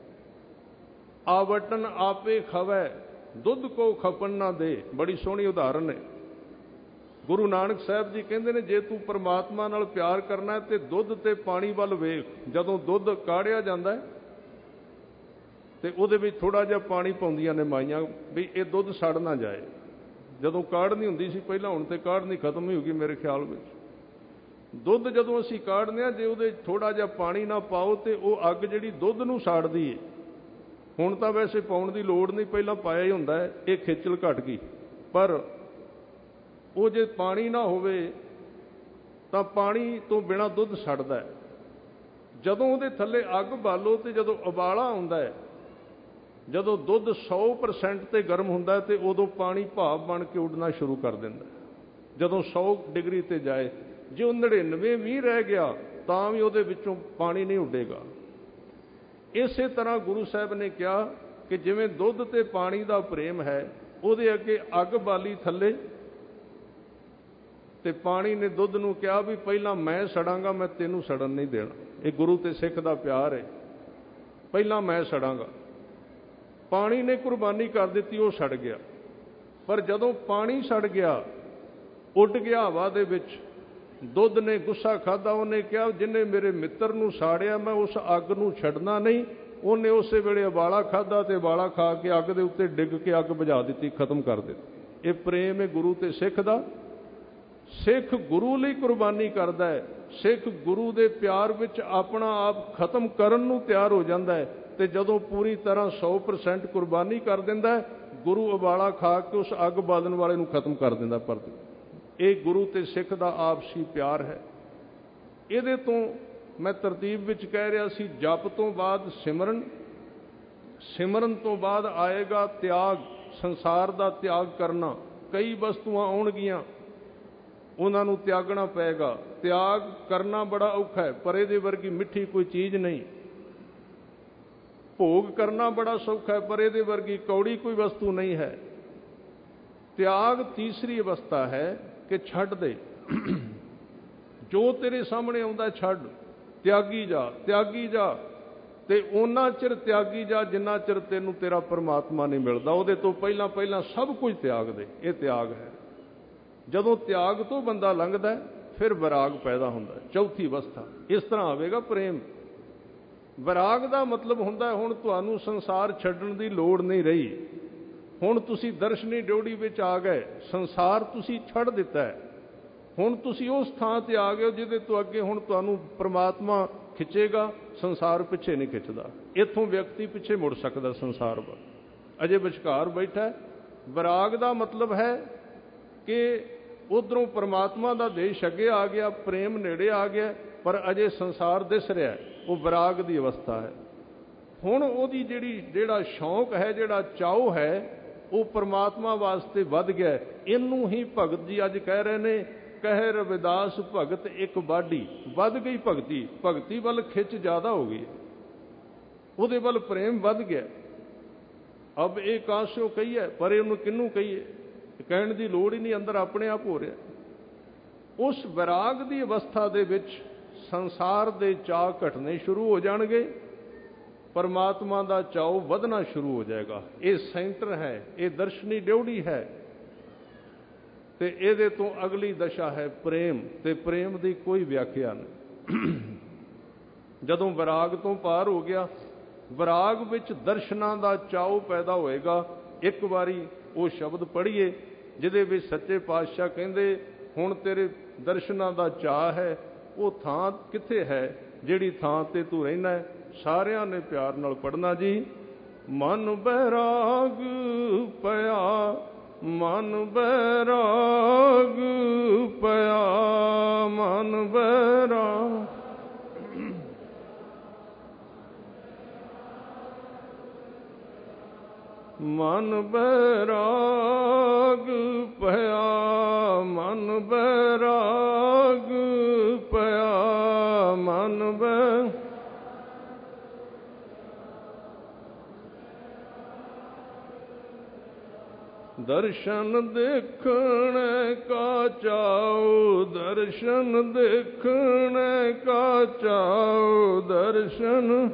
ਆਵਟਨ ਆਪੇ ਖਵੈ ਦੁੱਧ ਕੋ ਖਪਣ ਨਾ ਦੇ। ਬੜੀ ਸੋਹਣੀ ਉਦਾਹਰਨ ਹੈ। ਗੁਰੂ ਨਾਨਕ ਸਾਹਿਬ ਜੀ ਕਹਿੰਦੇ ਨੇ, ਜੇ ਤੂੰ ਪਰਮਾਤਮਾ ਨਾਲ ਪਿਆਰ ਕਰਨਾ ਤੇ ਦੁੱਧ ਤੇ ਪਾਣੀ ਵੱਲ ਵੇਖ। ਜਦੋਂ ਦੁੱਧ ਕਾੜਿਆ ਜਾਂਦਾ ਤੇ ਉਹਦੇ ਵਿੱਚ ਥੋੜਾ ਜਿਹਾ ਪਾਣੀ ਪਾਉਂਦੀਆਂ ਨੇ ਮਾਈਆਂ, ਵੀ ਇਹ ਦੁੱਧ ਸੜ ਨਾ ਜਾਏ। ਜਦੋਂ ਕਾੜਨੀ ਹੁੰਦੀ ਸੀ ਪਹਿਲਾਂ, ਹੁਣ ਤੇ ਕਾੜਨੀ ਖਤਮ ਹੀ ਹੋ ਗਈ ਮੇਰੇ ਖਿਆਲ ਵਿੱਚ। ਦੁੱਧ ਜਦੋਂ ਅਸੀਂ ਕਾੜਦੇ ਹਾਂ, ਜੇ ਉਹਦੇ ਥੋੜਾ ਜਿਹਾ ਪਾਣੀ ਨਾ ਪਾਓ ਤੇ ਉਹ ਅੱਗ ਜਿਹੜੀ ਦੁੱਧ ਨੂੰ ਸਾੜਦੀ ਹੈ। ਹੁਣ ਤਾਂ ਵੈਸੇ ਪਾਉਣ ਦੀ ਲੋੜ ਨਹੀਂ, ਪਹਿਲਾਂ ਪਾਇਆ ਹੀ ਹੁੰਦਾ ਹੈ, ਇਹ ਖੇਚਲ ਘਟ ਗਈ। ਪਰ ਉਹ ਜੇ ਪਾਣੀ ਨਾ ਹੋਵੇ ਤਾਂ ਪਾਣੀ ਤੋਂ ਬਿਨਾਂ ਦੁੱਧ ਸੜਦਾ ਹੈ। ਜਦੋਂ ਉਹਦੇ ਥੱਲੇ ਅੱਗ ਬਾਲੋ ਤੇ ਜਦੋਂ ਉਬਾਲਾ ਆਉਂਦਾ ਹੈ, ਜਦੋਂ ਦੁੱਧ 100% ਤੇ ਗਰਮ ਹੁੰਦਾ ਤੇ ਉਦੋਂ ਪਾਣੀ ਭਾਪ ਬਣ ਕੇ ਉੱਡਣਾ ਸ਼ੁਰੂ ਕਰ ਦਿੰਦਾ। ਜਦੋਂ 100 ਡਿਗਰੀ ਤੇ ਜਾਏ, ਜੇ ਉਹ 99 ਵੀ ਰਹਿ ਗਿਆ ਤਾਂ ਵੀ ਉਹਦੇ ਵਿੱਚੋਂ ਪਾਣੀ ਨਹੀਂ ਉੱਡੇਗਾ। ਇਸੇ ਤਰ੍ਹਾਂ ਗੁਰੂ ਸਾਹਿਬ ਨੇ ਕਿਹਾ ਕਿ ਜਿਵੇਂ ਦੁੱਧ ਤੇ ਪਾਣੀ ਦਾ ਪ੍ਰੇਮ ਹੈ, ਉਹਦੇ ਅੱਗੇ ਅੱਗ ਬਾਲੀ ਥੱਲੇ, ਤੇ ਪਾਣੀ ਨੇ ਦੁੱਧ ਨੂੰ ਕਿਹਾ ਵੀ ਪਹਿਲਾਂ ਮੈਂ ਸੜਾਂਗਾ, ਮੈਂ ਤੈਨੂੰ ਸੜਨ ਨਹੀਂ ਦੇਣਾ। ਇਹ ਗੁਰੂ ਤੇ ਸਿੱਖ ਦਾ ਪਿਆਰ ਹੈ। ਪਹਿਲਾਂ ਮੈਂ ਸੜਾਂਗਾ। ਪਾਣੀ ਨੇ ਕੁਰਬਾਨੀ ਕਰ ਦਿੱਤੀ, ਉਹ ਸੜ ਗਿਆ। ਪਰ ਜਦੋਂ ਪਾਣੀ ਸੜ ਗਿਆ, ਉੱਡ ਗਿਆ ਹਵਾ ਦੇ ਵਿੱਚ, ਦੁੱਧ ਨੇ ਗੁੱਸਾ ਖਾਧਾ। ਉਹਨੇ ਕਿਹਾ, ਜਿਹਨੇ ਮੇਰੇ ਮਿੱਤਰ ਨੂੰ ਸਾੜਿਆ, ਮੈਂ ਉਸ ਅੱਗ ਨੂੰ ਛੱਡਣਾ ਨਹੀਂ। ਉਹਨੇ ਉਸੇ ਵੇਲੇ ਉਬਾਲਾ ਖਾਧਾ ਤੇ ਉਬਾਲਾ ਖਾ ਕੇ ਅੱਗ ਦੇ ਉੱਤੇ ਡਿੱਗ ਕੇ ਅੱਗ ਬੁਝਾ ਦਿੱਤੀ, ਖਤਮ ਕਰ ਦਿੱਤੀ। ਇਹ ਪ੍ਰੇਮ ਹੈ ਗੁਰੂ ਤੇ ਸਿੱਖ ਦਾ। ਸਿੱਖ ਗੁਰੂ ਲਈ ਕੁਰਬਾਨੀ ਕਰਦਾ ਹੈ। ਸਿੱਖ ਗੁਰੂ ਦੇ ਪਿਆਰ ਵਿੱਚ ਆਪਣਾ ਆਪ ਖਤਮ ਕਰਨ ਨੂੰ ਤਿਆਰ ਹੋ ਜਾਂਦਾ ਹੈ। ਤੇ ਜਦੋਂ ਪੂਰੀ ਤਰ੍ਹਾਂ 100% ਕੁਰਬਾਨੀ ਕਰ ਦਿੰਦਾ, ਗੁਰੂ ਉਬਾਲਾ ਖਾ ਕੇ ਉਸ ਅੱਗ ਬਾਲਣ ਵਾਲੇ ਨੂੰ ਖਤਮ ਕਰ ਦਿੰਦਾ। ਪਰ ਇਹ ਗੁਰੂ ਤੇ ਸਿੱਖ ਦਾ ਆਪਸੀ ਪਿਆਰ ਹੈ। ਇਹਦੇ ਤੋਂ ਮੈਂ ਤਰਤੀਬ ਵਿੱਚ ਕਹਿ ਰਿਹਾ ਸੀ, ਜਪ ਤੋਂ ਬਾਅਦ ਸਿਮਰਨ, ਸਿਮਰਨ ਤੋਂ ਬਾਅਦ ਆਏਗਾ ਤਿਆਗ। ਸੰਸਾਰ ਦਾ ਤਿਆਗ ਕਰਨਾ। ਕਈ ਵਸਤੂਆਂ ਆਉਣਗੀਆਂ, ਉਹਨਾਂ ਨੂੰ ਤਿਆਗਣਾ ਪਏਗਾ। ਤਿਆਗ ਕਰਨਾ ਬੜਾ ਔਖਾ ਹੈ, ਪਰ ਇਹਦੇ ਵਰਗੀ ਮਿੱਠੀ ਕੋਈ ਚੀਜ਼ ਨਹੀਂ। ਭੋਗ ਕਰਨਾ ਬੜਾ ਸੌਖਾ ਹੈ, ਪਰ ਇਹਦੇ ਵਰਗੀ ਕੌੜੀ ਕੋਈ ਵਸਤੂ ਨਹੀਂ ਹੈ। ਤਿਆਗ ਤੀਸਰੀ ਅਵਸਥਾ ਹੈ ਕਿ ਛੱਡ ਦੇ। ਜੋ ਤੇਰੇ ਸਾਹਮਣੇ ਆਉਂਦਾ ਛੱਡ, ਤਿਆਗੀ ਜਾ, ਤਿਆਗੀ ਜਾ। ਤੇ ਉਹਨਾਂ ਚਿਰ ਤਿਆਗੀ ਜਾ ਜਿੰਨਾ ਚਿਰ ਤੈਨੂੰ ਤੇਰਾ ਪਰਮਾਤਮਾ ਨਹੀਂ ਮਿਲਦਾ। ਉਹਦੇ ਤੋਂ ਪਹਿਲਾਂ ਪਹਿਲਾਂ ਸਭ ਕੁਝ ਤਿਆਗ ਦੇ। ਇਹ ਤਿਆਗ ਹੈ। ਜਦੋਂ ਤਿਆਗ ਤੋਂ ਬੰਦਾ ਲੰਘਦਾ ਫਿਰ ਵਿਰਾਗ ਪੈਦਾ ਹੁੰਦਾ, ਚੌਥੀ ਅਵਸਥਾ। ਇਸ ਤਰ੍ਹਾਂ ਆਵੇਗਾ ਪ੍ਰੇਮ। ਵਿਰਾਗ ਦਾ ਮਤਲਬ ਹੁੰਦਾ ਹੁਣ ਤੁਹਾਨੂੰ ਸੰਸਾਰ ਛੱਡਣ ਦੀ ਲੋੜ ਨਹੀਂ ਰਹੀ, ਹੁਣ ਤੁਸੀਂ ਦਰਸ਼ਨੀ ਡਿਊਟੀ ਵਿੱਚ ਆ ਗਏ, ਸੰਸਾਰ ਤੁਸੀਂ ਛੱਡ ਦਿੱਤਾ ਹੈ, ਹੁਣ ਤੁਸੀਂ ਉਸ ਥਾਂ ਤੇ ਆ ਗਏ ਹੋ ਜਿਹਦੇ ਤੋਂ ਅੱਗੇ ਹੁਣ ਤੁਹਾਨੂੰ ਪ੍ਰਮਾਤਮਾ ਖਿੱਚੇਗਾ, ਸੰਸਾਰ ਪਿੱਛੇ ਨਹੀਂ ਖਿੱਚਦਾ। ਇੱਥੋਂ ਵਿਅਕਤੀ ਪਿੱਛੇ ਮੁੜ ਸਕਦਾ ਸੰਸਾਰ ਵੱਲ, ਅਜੇ ਵਿਚਕਾਰ ਬੈਠਾ। ਵਿਰਾਗ ਦਾ ਮਤਲਬ ਹੈ ਕਿ ਉਧਰੋਂ ਪਰਮਾਤਮਾ ਦਾ ਦੇਸ਼ ਅੱਗੇ ਆ ਗਿਆ, ਪ੍ਰੇਮ ਨੇੜੇ ਆ ਗਿਆ, ਪਰ ਅਜੇ ਸੰਸਾਰ ਦਿਸ ਰਿਹਾ, ਉਹ ਵਿਰਾਗ ਦੀ ਅਵਸਥਾ ਹੈ। ਹੁਣ ਉਹਦੀ ਜਿਹੜਾ ਸ਼ੌਂਕ ਹੈ, ਜਿਹੜਾ ਚਾਉ ਹੈ, ਉਹ ਪਰਮਾਤਮਾ ਵਾਸਤੇ ਵੱਧ ਗਿਆ। ਇਹਨੂੰ ਹੀ ਭਗਤ ਜੀ ਅੱਜ ਕਹਿ ਰਹੇ ਨੇ, ਕਹਿ ਰਵਿਦਾਸ ਭਗਤ ਇੱਕ ਬਾਢੀ। ਵੱਧ ਗਈ ਭਗਤੀ, ਭਗਤੀ ਵੱਲ ਖਿੱਚ ਜ਼ਿਆਦਾ ਹੋ ਗਈ, ਉਹਦੇ ਵੱਲ ਪ੍ਰੇਮ ਵੱਧ ਗਿਆ। ਅਬ ਇਹ ਕਾਸਿਓ ਕਹੀਏ, ਪਰ ਇਹਨੂੰ ਕਿਹਨੂੰ ਕਹੀਏ, ਕਹਿਣ ਦੀ ਲੋੜ ਹੀ ਨਹੀਂ, ਅੰਦਰ ਆਪਣੇ ਆਪ ਹੋ ਰਿਹਾ। ਉਸ ਵਿਰਾਗ ਦੀ ਅਵਸਥਾ ਦੇ ਵਿੱਚ ਸੰਸਾਰ ਦੇ ਚਾਅ ਘਟਨੇ ਸ਼ੁਰੂ ਹੋ ਜਾਣਗੇ, ਪਰਮਾਤਮਾ ਦਾ ਚਾਅ ਵਧਣਾ ਸ਼ੁਰੂ ਹੋ ਜਾਏਗਾ। ਇਹ ਸੈਂਟਰ ਹੈ, ਇਹ ਦਰਸ਼ਨੀ ਡਿਊਟੀ ਹੈ, ਤੇ ਇਹਦੇ ਤੋਂ ਅਗਲੀ ਦਸ਼ਾ ਹੈ ਪ੍ਰੇਮ, ਤੇ ਪ੍ਰੇਮ ਦੀ ਕੋਈ ਵਿਆਖਿਆ ਨਹੀਂ। ਜਦੋਂ ਵਿਰਾਗ ਤੋਂ ਪਾਰ ਹੋ ਗਿਆ, ਵਿਰਾਗ ਵਿੱਚ ਦਰਸ਼ਨਾਂ ਦਾ ਚਾਅ ਪੈਦਾ ਹੋਏਗਾ। ਇੱਕ ਵਾਰੀ ਉਹ ਸ਼ਬਦ ਪੜ੍ਹੀਏ ਜਿਹਦੇ ਵਿੱਚ ਸੱਚੇ ਪਾਤਸ਼ਾਹ ਕਹਿੰਦੇ, ਹੁਣ ਤੇਰੇ ਦਰਸ਼ਨਾਂ ਦਾ ਚਾਅ ਹੈ, ਉਹ ਥਾਂ ਕਿੱਥੇ ਹੈ ਜਿਹੜੀ ਥਾਂ ਤੇ ਤੂੰ ਰਹਿਣਾ। ਸਾਰਿਆਂ ਨੇ ਪਿਆਰ ਨਾਲ ਪੜ੍ਹਨਾ ਜੀ। ਮਨ ਬੈਰਾਗ ਪਿਆ, ਮਨ ਬੈਰਾਗ ਪਿਆ, ਮਨ ਬੈਰਾਗ, ਮਨ ਬੈਰਾਗ ਪਿਆ, ਮਨ ਬੈਰਾਗ ਪਿਆ, ਮਨ ਬੈ ਦਰਸ਼ਨ ਦੇਖਣ ਕਾ ਚਾਉ, ਦਰਸ਼ਨ ਦੇਖਣ ਕਾ ਚਾਉ, ਦਰਸ਼ਨ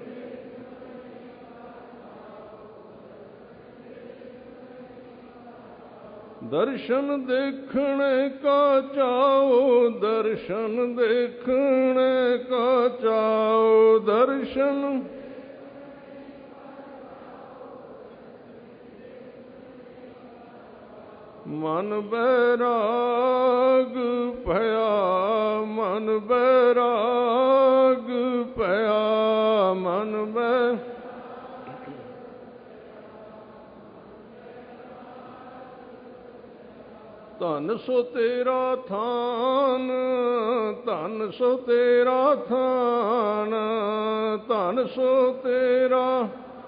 ਦਰਸ਼ਨ ਦੇਖਣ ਕਾ ਚਾਉ, ਦਰਸ਼ਨ ਦੇਖਣ ਕਾ ਚਾਉ, ਦਰਸ਼ਨ ਮਨ ਬੈਰਾਗ ਭਇਆ, ਮਨ ਬੈਰਾਗ ਭਇਆ, ਮਨ ਬੈ ਧਨ ਸੋ ਤੇਰਾ ਥਾਨ, ਧਨ ਸੋ ਤੇਰਾ ਥਾਨ, ਧਨ ਸੋ ਤੇਰਾ,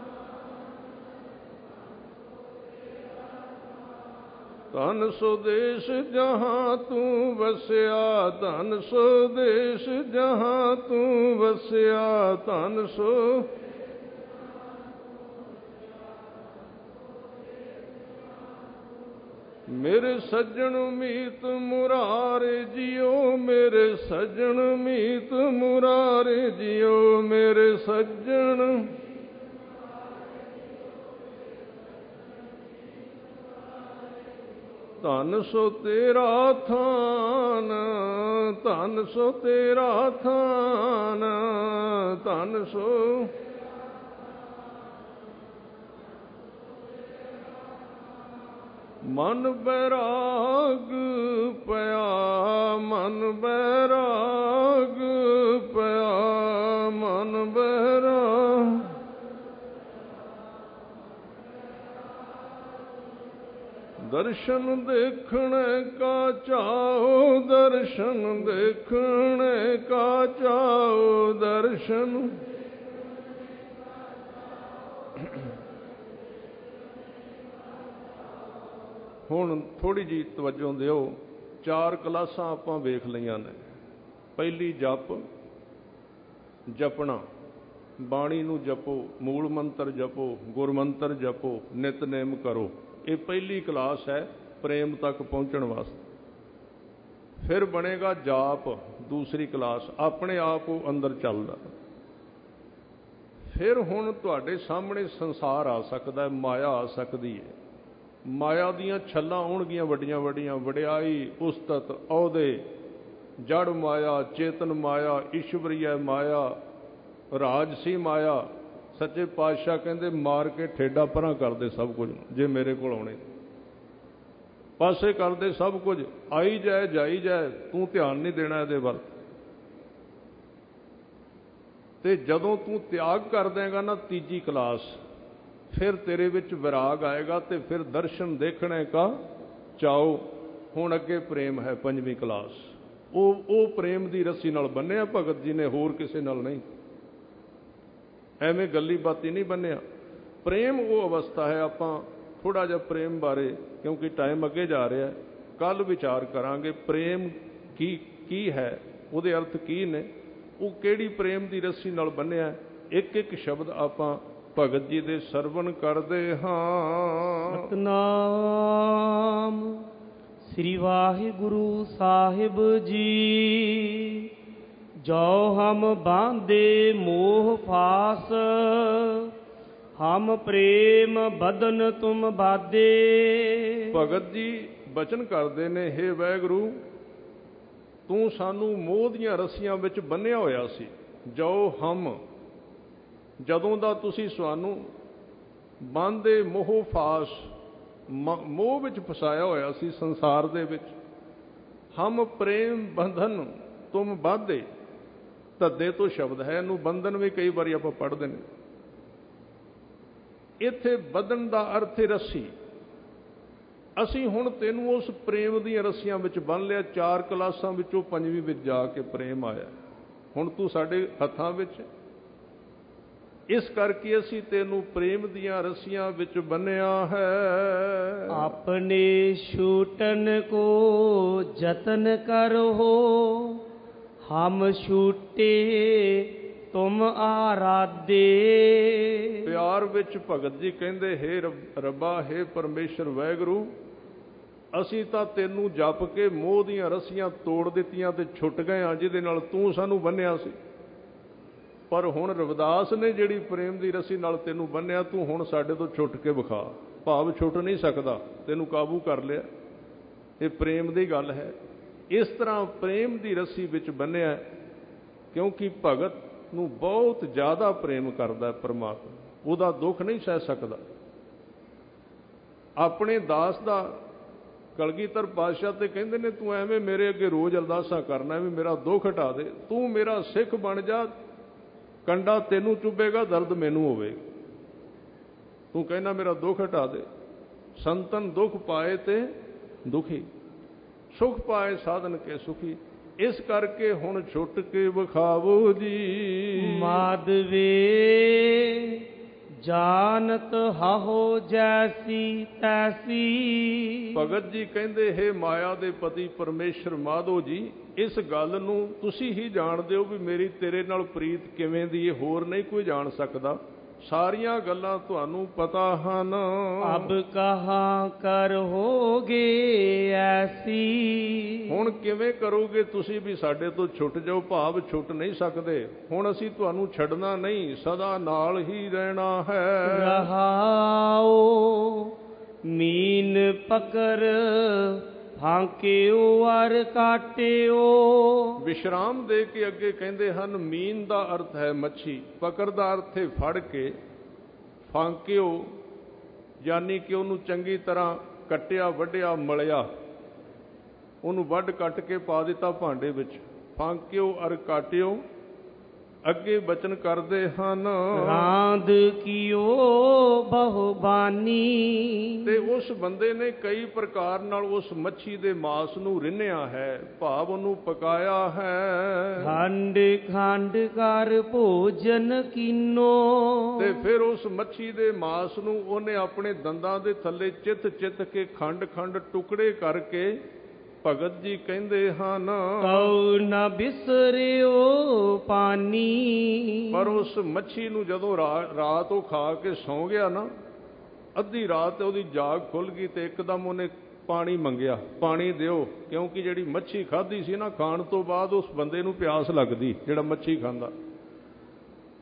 ਧਨ ਸੋ ਦੇਸ਼ ਜਹਾਂ ਤੂੰ ਵਸਿਆ, ਧਨ ਸੋ ਦੇਸ਼ ਜਹਾਂ ਤੂੰ ਵਸਿਆ, ਧਨ ਸੋ ਮੇਰੇ ਸੱਜਣ ਮੀਤ ਮੁਰਾਰੇ ਜਿਉ, ਮੇਰੇ ਸੱਜਣ ਮੀਤ ਮੁਰਾਰੇ ਜਿਉ, ਮੇਰੇ ਸੱਜਣ ਧਨ ਸੋ ਤੇਰਾ ਥਾਨ, ਧਨ ਸੋ ਤੇਰਾ ਥਾਨ, ਧਨ ਸੋ ਮਨ ਬੈਰਾਗ ਪਿਆ, ਮਨ ਬੈਰਾਗ ਪਿਆ, ਮਨ ਬੈਰਾਗ ਦਰਸ਼ਨ ਦੇਖਣ ਕਾ ਚਾਉ, ਦਰਸ਼ਨ ਦੇਖਣ ਕਾ ਚਾਉ, ਦਰਸ਼ਨ ਹੁਣ ਥੋੜੀ ਜਿਹੀ ਤਵੱਜੋ ਦਿਓ। 4 ਕਲਾਸਾਂ ਆਪਾਂ ਵੇਖ ਲਈਆਂ ਨੇ। ਪਹਿਲੀ ਜਪ, ਜਪਣਾ, ਬਾਣੀ ਨੂੰ ਜਪੋ, ਮੂਲ ਮੰਤਰ ਜਪੋ, ਗੁਰਮੰਤਰ ਜਪੋ, ਨਿਤਨੇਮ ਕਰੋ। ਇਹ ਪਹਿਲੀ ਕਲਾਸ ਹੈ ਪ੍ਰੇਮ ਤੱਕ ਪਹੁੰਚਣ ਵਾਸਤੇ। ਫਿਰ ਬਣੇਗਾ ਜਾਪ, ਦੂਸਰੀ ਕਲਾਸ, ਆਪਣੇ ਆਪ ਉਹ ਅੰਦਰ ਚੱਲਦਾ। ਫਿਰ ਹੁਣ ਤੁਹਾਡੇ ਸਾਹਮਣੇ ਸੰਸਾਰ ਆ ਸਕਦਾ, ਮਾਇਆ ਆ ਸਕਦੀ ਹੈ। ਮਾਇਆ ਦੀਆਂ ਛੱਲਾਂ ਆਉਣਗੀਆਂ ਵੱਡੀਆਂ ਵੱਡੀਆਂ, ਵਡਿਆਈ, ਉਸਤਤ, ਅਹੁਦੇ, ਜੜ ਮਾਇਆ, ਚੇਤਨ ਮਾਇਆ, ਈਸ਼ਵਰੀਆ ਮਾਇਆ, ਰਾਜਸੀ ਮਾਇਆ। ਸੱਚੇ ਪਾਤਸ਼ਾਹ ਕਹਿੰਦੇ ਮਾਰ ਕੇ ਠੇਡਾ ਪਰਾਂ ਕਰਦੇ ਸਭ ਕੁਝ, ਜੇ ਮੇਰੇ ਕੋਲ ਆਉਣੇ ਪਾਸੇ ਕਰਦੇ ਸਭ ਕੁਝ, ਆਈ ਜਾਏ ਜਾਈ ਜਾਏ, ਤੂੰ ਧਿਆਨ ਨਹੀਂ ਦੇਣਾ ਇਹਦੇ ਵੱਲ। ਤੇ ਜਦੋਂ ਤੂੰ ਤਿਆਗ ਕਰ ਦੇਗਾ ਨਾ ਤੀਜੀ ਕਲਾਸ, ਫਿਰ ਤੇਰੇ ਵਿੱਚ ਵਿਰਾਗ ਆਏਗਾ ਤੇ ਫਿਰ ਦਰਸ਼ਨ ਦੇਖਣੇ ਕਾ ਚਾਓ। ਹੁਣ ਅੱਗੇ ਪ੍ਰੇਮ ਹੈ ਪੰਜਵੀਂ ਕਲਾਸ, ਉਹ ਪ੍ਰੇਮ ਦੀ ਰੱਸੀ ਨਾਲ ਬੰਨਿਆ ਭਗਤ ਜੀ ਨੇ, ਹੋਰ ਕਿਸੇ ਨਾਲ ਨਹੀਂ, ਐਵੇਂ ਗੱਲੀ ਬਾਤੀ ਨਹੀਂ ਬੰਨਿਆ। ਪ੍ਰੇਮ ਉਹ ਅਵਸਥਾ ਹੈ। ਆਪਾਂ ਥੋੜ੍ਹਾ ਜਿਹਾ ਪ੍ਰੇਮ ਬਾਰੇ, ਕਿਉਂਕਿ ਟਾਈਮ ਅੱਗੇ ਜਾ ਰਿਹਾ, ਕੱਲ੍ਹ ਵਿਚਾਰ ਕਰਾਂਗੇ ਪ੍ਰੇਮ ਕੀ ਹੈ, ਉਹਦੇ ਅਰਥ ਕੀ ਨੇ, ਉਹ ਕਿਹੜੀ ਪ੍ਰੇਮ ਦੀ ਰੱਸੀ ਨਾਲ ਬੰਨਿਆ। ਇੱਕ ਇੱਕ ਸ਼ਬਦ ਆਪਾਂ ਭਗਤ ਜੀ ਦੇ ਸਰਵਣ ਕਰਦੇ ਹਾਂ। ਸਤਨਾਮ ਸ੍ਰੀ ਵਾਹਿਗੁਰੂ ਸਾਹਿਬ ਜੀ। ਜੋ ਹਮ ਬਾਂਧੇ ਮੋਹ ਫਾਸ, ਹਮ ਪ੍ਰੇਮ ਬਦਨ ਤੁਮ ਬਾਧੇ। ਭਗਤ ਜੀ ਬਚਨ ਕਰਦੇ ਨੇ, ਹੇ ਵਾਹਿਗੁਰੂ ਤੂੰ ਸਾਨੂੰ ਮੋਹ ਦੀਆਂ ਰੱਸੀਆਂ ਵਿੱਚ ਬੰਨਿਆ ਹੋਇਆ ਸੀ। ਜੋ ਹਮ, ਜਦੋਂ ਦਾ ਤੁਸੀਂ ਸਾਨੂੰ ਬਾਂਧੇ ਮੋਹ ਫਾਸ, ਮੋਹ ਵਿੱਚ ਫਸਾਇਆ ਹੋਇਆ ਸੀ ਸੰਸਾਰ ਦੇ ਵਿੱਚ। ਹਮ ਪ੍ਰੇਮ ਬੰਧਨ ਤੁਮ ਬਾਧੇ, ਧੱਦੇ ਤੋਂ ਸ਼ਬਦ ਹੈ, ਇਹਨੂੰ ਬੰਧਨ ਵੀ ਕਈ ਵਾਰੀ ਆਪਾਂ ਪੜ੍ਹਦੇ ਨੇ। ਇੱਥੇ ਬੰਧਨ ਦਾ ਅਰਥ ਹੈ ਰੱਸੀ। ਅਸੀਂ ਹੁਣ ਤੈਨੂੰ ਉਸ ਪ੍ਰੇਮ ਦੀਆਂ ਰੱਸੀਆਂ ਵਿੱਚ ਬੰਨ੍ਹ ਲਿਆ। 4 ਕਲਾਸਾਂ ਵਿੱਚੋਂ 5ਵੀਂ ਵਿੱਚ ਜਾ ਕੇ ਪ੍ਰੇਮ ਆਇਆ, ਹੁਣ ਤੂੰ ਸਾਡੇ ਹੱਥਾਂ ਵਿੱਚ। ਇਸ ਕਰਕੇ ਅਸੀਂ ਤੈਨੂੰ ਪ੍ਰੇਮ ਦੀਆਂ ਰੱਸੀਆਂ ਵਿੱਚ ਬੰਨਿਆ ਹੈ। ਆਪਣੇ ਛੂਟਨ ਕੋ ਜਤਨ ਕਰੋ, ਹਮ ਛੂਟੇ ਤੁਮ ਆਰਾਧੇ। ਪਿਆਰ ਵਿੱਚ ਭਗਤ ਜੀ ਕਹਿੰਦੇ, ਹੇ ਰੱਬਾ, ਹੇ ਪਰਮੇਸ਼ਰ ਵਾਹਿਗੁਰੂ, ਅਸੀਂ ਤਾਂ ਤੈਨੂੰ ਜਪ ਕੇ ਮੋਹ ਦੀਆਂ ਰੱਸੀਆਂ ਤੋੜ ਦਿੱਤੀਆਂ ਤੇ ਛੁੱਟ ਗਏ ਹਾਂ, ਜਿਹਦੇ ਨਾਲ ਤੂੰ ਸਾਨੂੰ ਬੰਨਿਆ ਸੀ। ਪਰ ਹੁਣ ਰਵਿਦਾਸ ਨੇ ਜਿਹੜੀ ਪ੍ਰੇਮ ਦੀ ਰੱਸੀ ਨਾਲ ਤੈਨੂੰ ਬੰਨਿਆ, ਤੂੰ ਹੁਣ ਸਾਡੇ ਤੋਂ ਛੁੱਟ ਕੇ ਵਿਖਾ। ਭਾਵ ਛੁੱਟ ਨਹੀਂ ਸਕਦਾ, ਤੈਨੂੰ ਕਾਬੂ ਕਰ ਲਿਆ। ਇਹ ਪ੍ਰੇਮ ਦੀ ਗੱਲ ਹੈ। ਇਸ ਤਰ੍ਹਾਂ ਪ੍ਰੇਮ ਦੀ ਰੱਸੀ ਵਿੱਚ ਬੰਨਿਆ, ਕਿਉਂਕਿ ਭਗਤ ਨੂੰ ਬਹੁਤ ਜ਼ਿਆਦਾ ਪ੍ਰੇਮ ਕਰਦਾ ਪਰਮਾਤਮਾ, ਉਹਦਾ ਦੁੱਖ ਨਹੀਂ ਸਹਿ ਸਕਦਾ। ਆਪਣੇ ਦਾਸ ਦਾ ਕਲਗੀਧਰ ਪਾਤਸ਼ਾਹ ਤੇ ਕਹਿੰਦੇ ਨੇ, ਤੂੰ ਐਵੇਂ ਮੇਰੇ ਅੱਗੇ ਰੋਜ਼ ਅਰਦਾਸਾਂ ਕਰਨਾ ਵੀ ਮੇਰਾ ਦੁੱਖ ਹਟਾ ਦੇ, ਤੂੰ ਮੇਰਾ ਸਿੱਖ ਬਣ ਜਾ, ਕੰਡਾ ਤੈਨੂੰ ਚੁੱਭੇਗਾ, ਦਰਦ ਮੈਨੂੰ ਹੋਵੇਗਾ। ਤੂੰ ਕਹਿੰਦਾ ਮੇਰਾ ਦੁੱਖ ਹਟਾ ਦੇ। ਸੰਤਨ ਦੁੱਖ ਪਾਏ ਤੇ ਦੁਖੀ, ਸੁਖ ਪਾਏ ਸਾਧਨ ਕੇ ਸੁਖੀ। ਇਸ ਕਰਕੇ ਹੁਣ ਛੁੱਟ ਕੇ ਵਿਖਾਵੋ ਜੀ। ਮਾਧਵੇ ਜਾਨਤ ਹਾਹੋ ਜੈਸੀ ਤੈਸੀ। ਭਗਤ ਜੀ ਕਹਿੰਦੇ, ਹੇ ਮਾਇਆ ਦੇ ਪਤੀ ਪਰਮੇਸ਼ਰ ਮਾਧੋ ਜੀ, ਇਸ ਗੱਲ ਨੂੰ ਤੁਸੀਂ ਹੀ ਜਾਣਦੇ ਹੋ ਵੀ ਮੇਰੀ ਤੇਰੇ ਨਾਲ ਪ੍ਰੀਤ ਕਿਵੇਂ ਦੀ ਹੈ, ਹੋਰ ਨਹੀਂ ਕੋਈ ਜਾਣ ਸਕਦਾ। ਸਾਰੀਆਂ ਗੱਲਾਂ ਤੁਹਾਨੂੰ ਪਤਾ ਹਨ। ਅਬ ਕਹਾਂ ਕਰੋਗੇ ਐਸੀ। ਹੁਣ ਕਿਵੇਂ ਕਰੋਗੇ ਤੁਸੀਂ ਵੀ ਸਾਡੇ ਤੋਂ ਛੁੱਟ ਜਾਓ? ਭਾਵ ਛੁੱਟ ਨਹੀਂ ਸਕਦੇ। ਹੁਣ ਅਸੀਂ ਤੁਹਾਨੂੰ ਛੱਡਣਾ ਨਹੀਂ, ਸਦਾ ਨਾਲ ਹੀ ਰਹਿਣਾ ਹੈ। ਰਹਾਓ ਮੀਨ ਪਕਰ ਫਾਂਕਿਓ ਅਰ ਕਾਟਿਓ। ਵਿਸ਼ਰਾਮ ਦੇ ਕੇ ਅੱਗੇ ਕਹਿੰਦੇ ਹਨ, ਮੀਨ ਦਾ ਅਰਥ ਹੈ ਮੱਛੀ, ਪਕੜ ਦਾ ਅਰਥ ਹੈ ਫੜ ਕੇ, ਫਾਂਕਿਓ ਯਾਨੀ ਕਿ ਉਹਨੂੰ ਚੰਗੀ ਤਰ੍ਹਾਂ ਕੱਟਿਆ, ਵੱਢਿਆ, ਮਲਿਆ, ਉਹਨੂੰ ਵੱਢ ਕੱਟ ਕੇ ਪਾ ਦਿੱਤਾ ਭਾਂਡੇ ਵਿੱਚ। ਫਾਂਕਿਓ ਅਰ ਕਾਟਿਓ। ਅੱਗੇ ਬਚਨ ਕਰਦੇ ਹਨ, ਰਾਂਦ ਕੀਓ ਬਹੁਬਾਨੀ। ਤੇ ਉਸ ਬੰਦੇ ਨੇ ਕਈ ਪ੍ਰਕਾਰ ਨਾਲ ਉਸ ਮੱਛੀ ਦੇ ਮਾਸ ਨੂੰ ਰਿੰਨਿਆ ਹੈ, ਭਾਵ ਉਹਨੂੰ ਪਕਾਇਆ ਹੈ। ਖੰਡ ਖੰਡ ਕਰ ਭੋਜਨ ਕੀਨੋ। ਤੇ ਫਿਰ ਉਸ ਮੱਛੀ ਦੇ ਮਾਸ ਨੂੰ ਉਹਨੇ ਆਪਣੇ ਦੰਦਾਂ ਦੇ ਥੱਲੇ ਚਿੱਤ ਚਿੱਤ ਕੇ ਖੰਡ ਖੰਡ ਟੁਕੜੇ ਕਰਕੇ, ਭਗਤ ਜੀ ਕਹਿੰਦੇ ਹਨ, ਕਉ ਨ ਬਿਸਰਿਓ ਪਾਨੀ। ਪਰ ਉਸ ਮੱਛੀ ਨੂੰ ਜਦੋਂ ਰਾਤ ਉਹ ਖਾ ਕੇ ਸੌਂ ਗਿਆ ਨਾ, ਅੱਧੀ ਰਾਤ ਉਹਦੀ ਜਾਗ ਖੁੱਲ ਗਈ ਤੇ ਇੱਕਦਮ ਉਹਨੇ ਪਾਣੀ ਮੰਗਿਆ, ਪਾਣੀ ਦਿਓ। ਕਿਉਂਕਿ ਜਿਹੜੀ ਮੱਛੀ ਖਾਧੀ ਸੀ ਨਾ, ਖਾਣ ਤੋਂ ਬਾਅਦ ਉਸ ਬੰਦੇ ਨੂੰ ਪਿਆਸ ਲੱਗਦੀ, ਜਿਹੜਾ ਮੱਛੀ ਖਾਂਦਾ।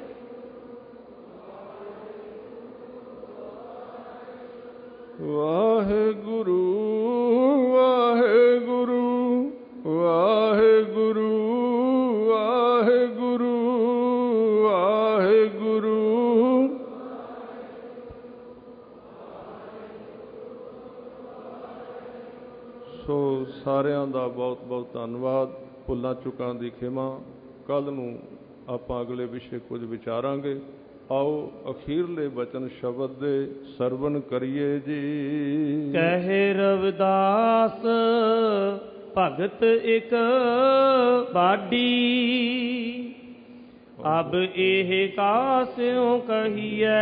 ਦਾ ਬਹੁਤ ਬਹੁਤ ਧੰਨਵਾਦ। ਭੁੱਲਾਂ ਚੁੱਕਾਂ ਦੀ ਖਿਮਾ। ਕੱਲ੍ਹ ਨੂੰ ਆਪਾਂ ਅਗਲੇ ਵਿਸ਼ੇ ਕੁਝ ਵਿਚਾਰਾਂਗੇ। ਆਓ ਅਖੀਰਲੇ ਬਚਨ ਸ਼ਬਦ ਦੇ ਸਰਵਣ ਕਰੀਏ ਜੀ। ਕਹਿ ਰਵਿਦਾਸ ਭਗਤ ਇਕ ਬਾਡੀ, ਅਬ ਇਹ ਕਾਸਿਉ ਕਹੀਐ,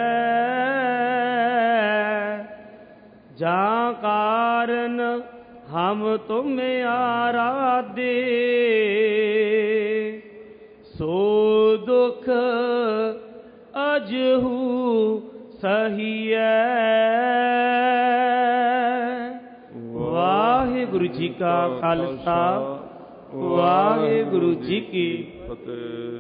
ਜਾਂ ਕਾਰਨ ਹਮ ਤੁਮ ਆਰਾਧੇ, ਸੋ ਦੁਖ ਅਜਹੂ ਸਹੀਐ। ਵਾਹਿਗੁਰੂ ਜੀ ਕਾ ਖਾਲਸਾ, ਵਾਹਿਗੁਰੂ ਜੀ ਕੀ ਫਤਿਹ।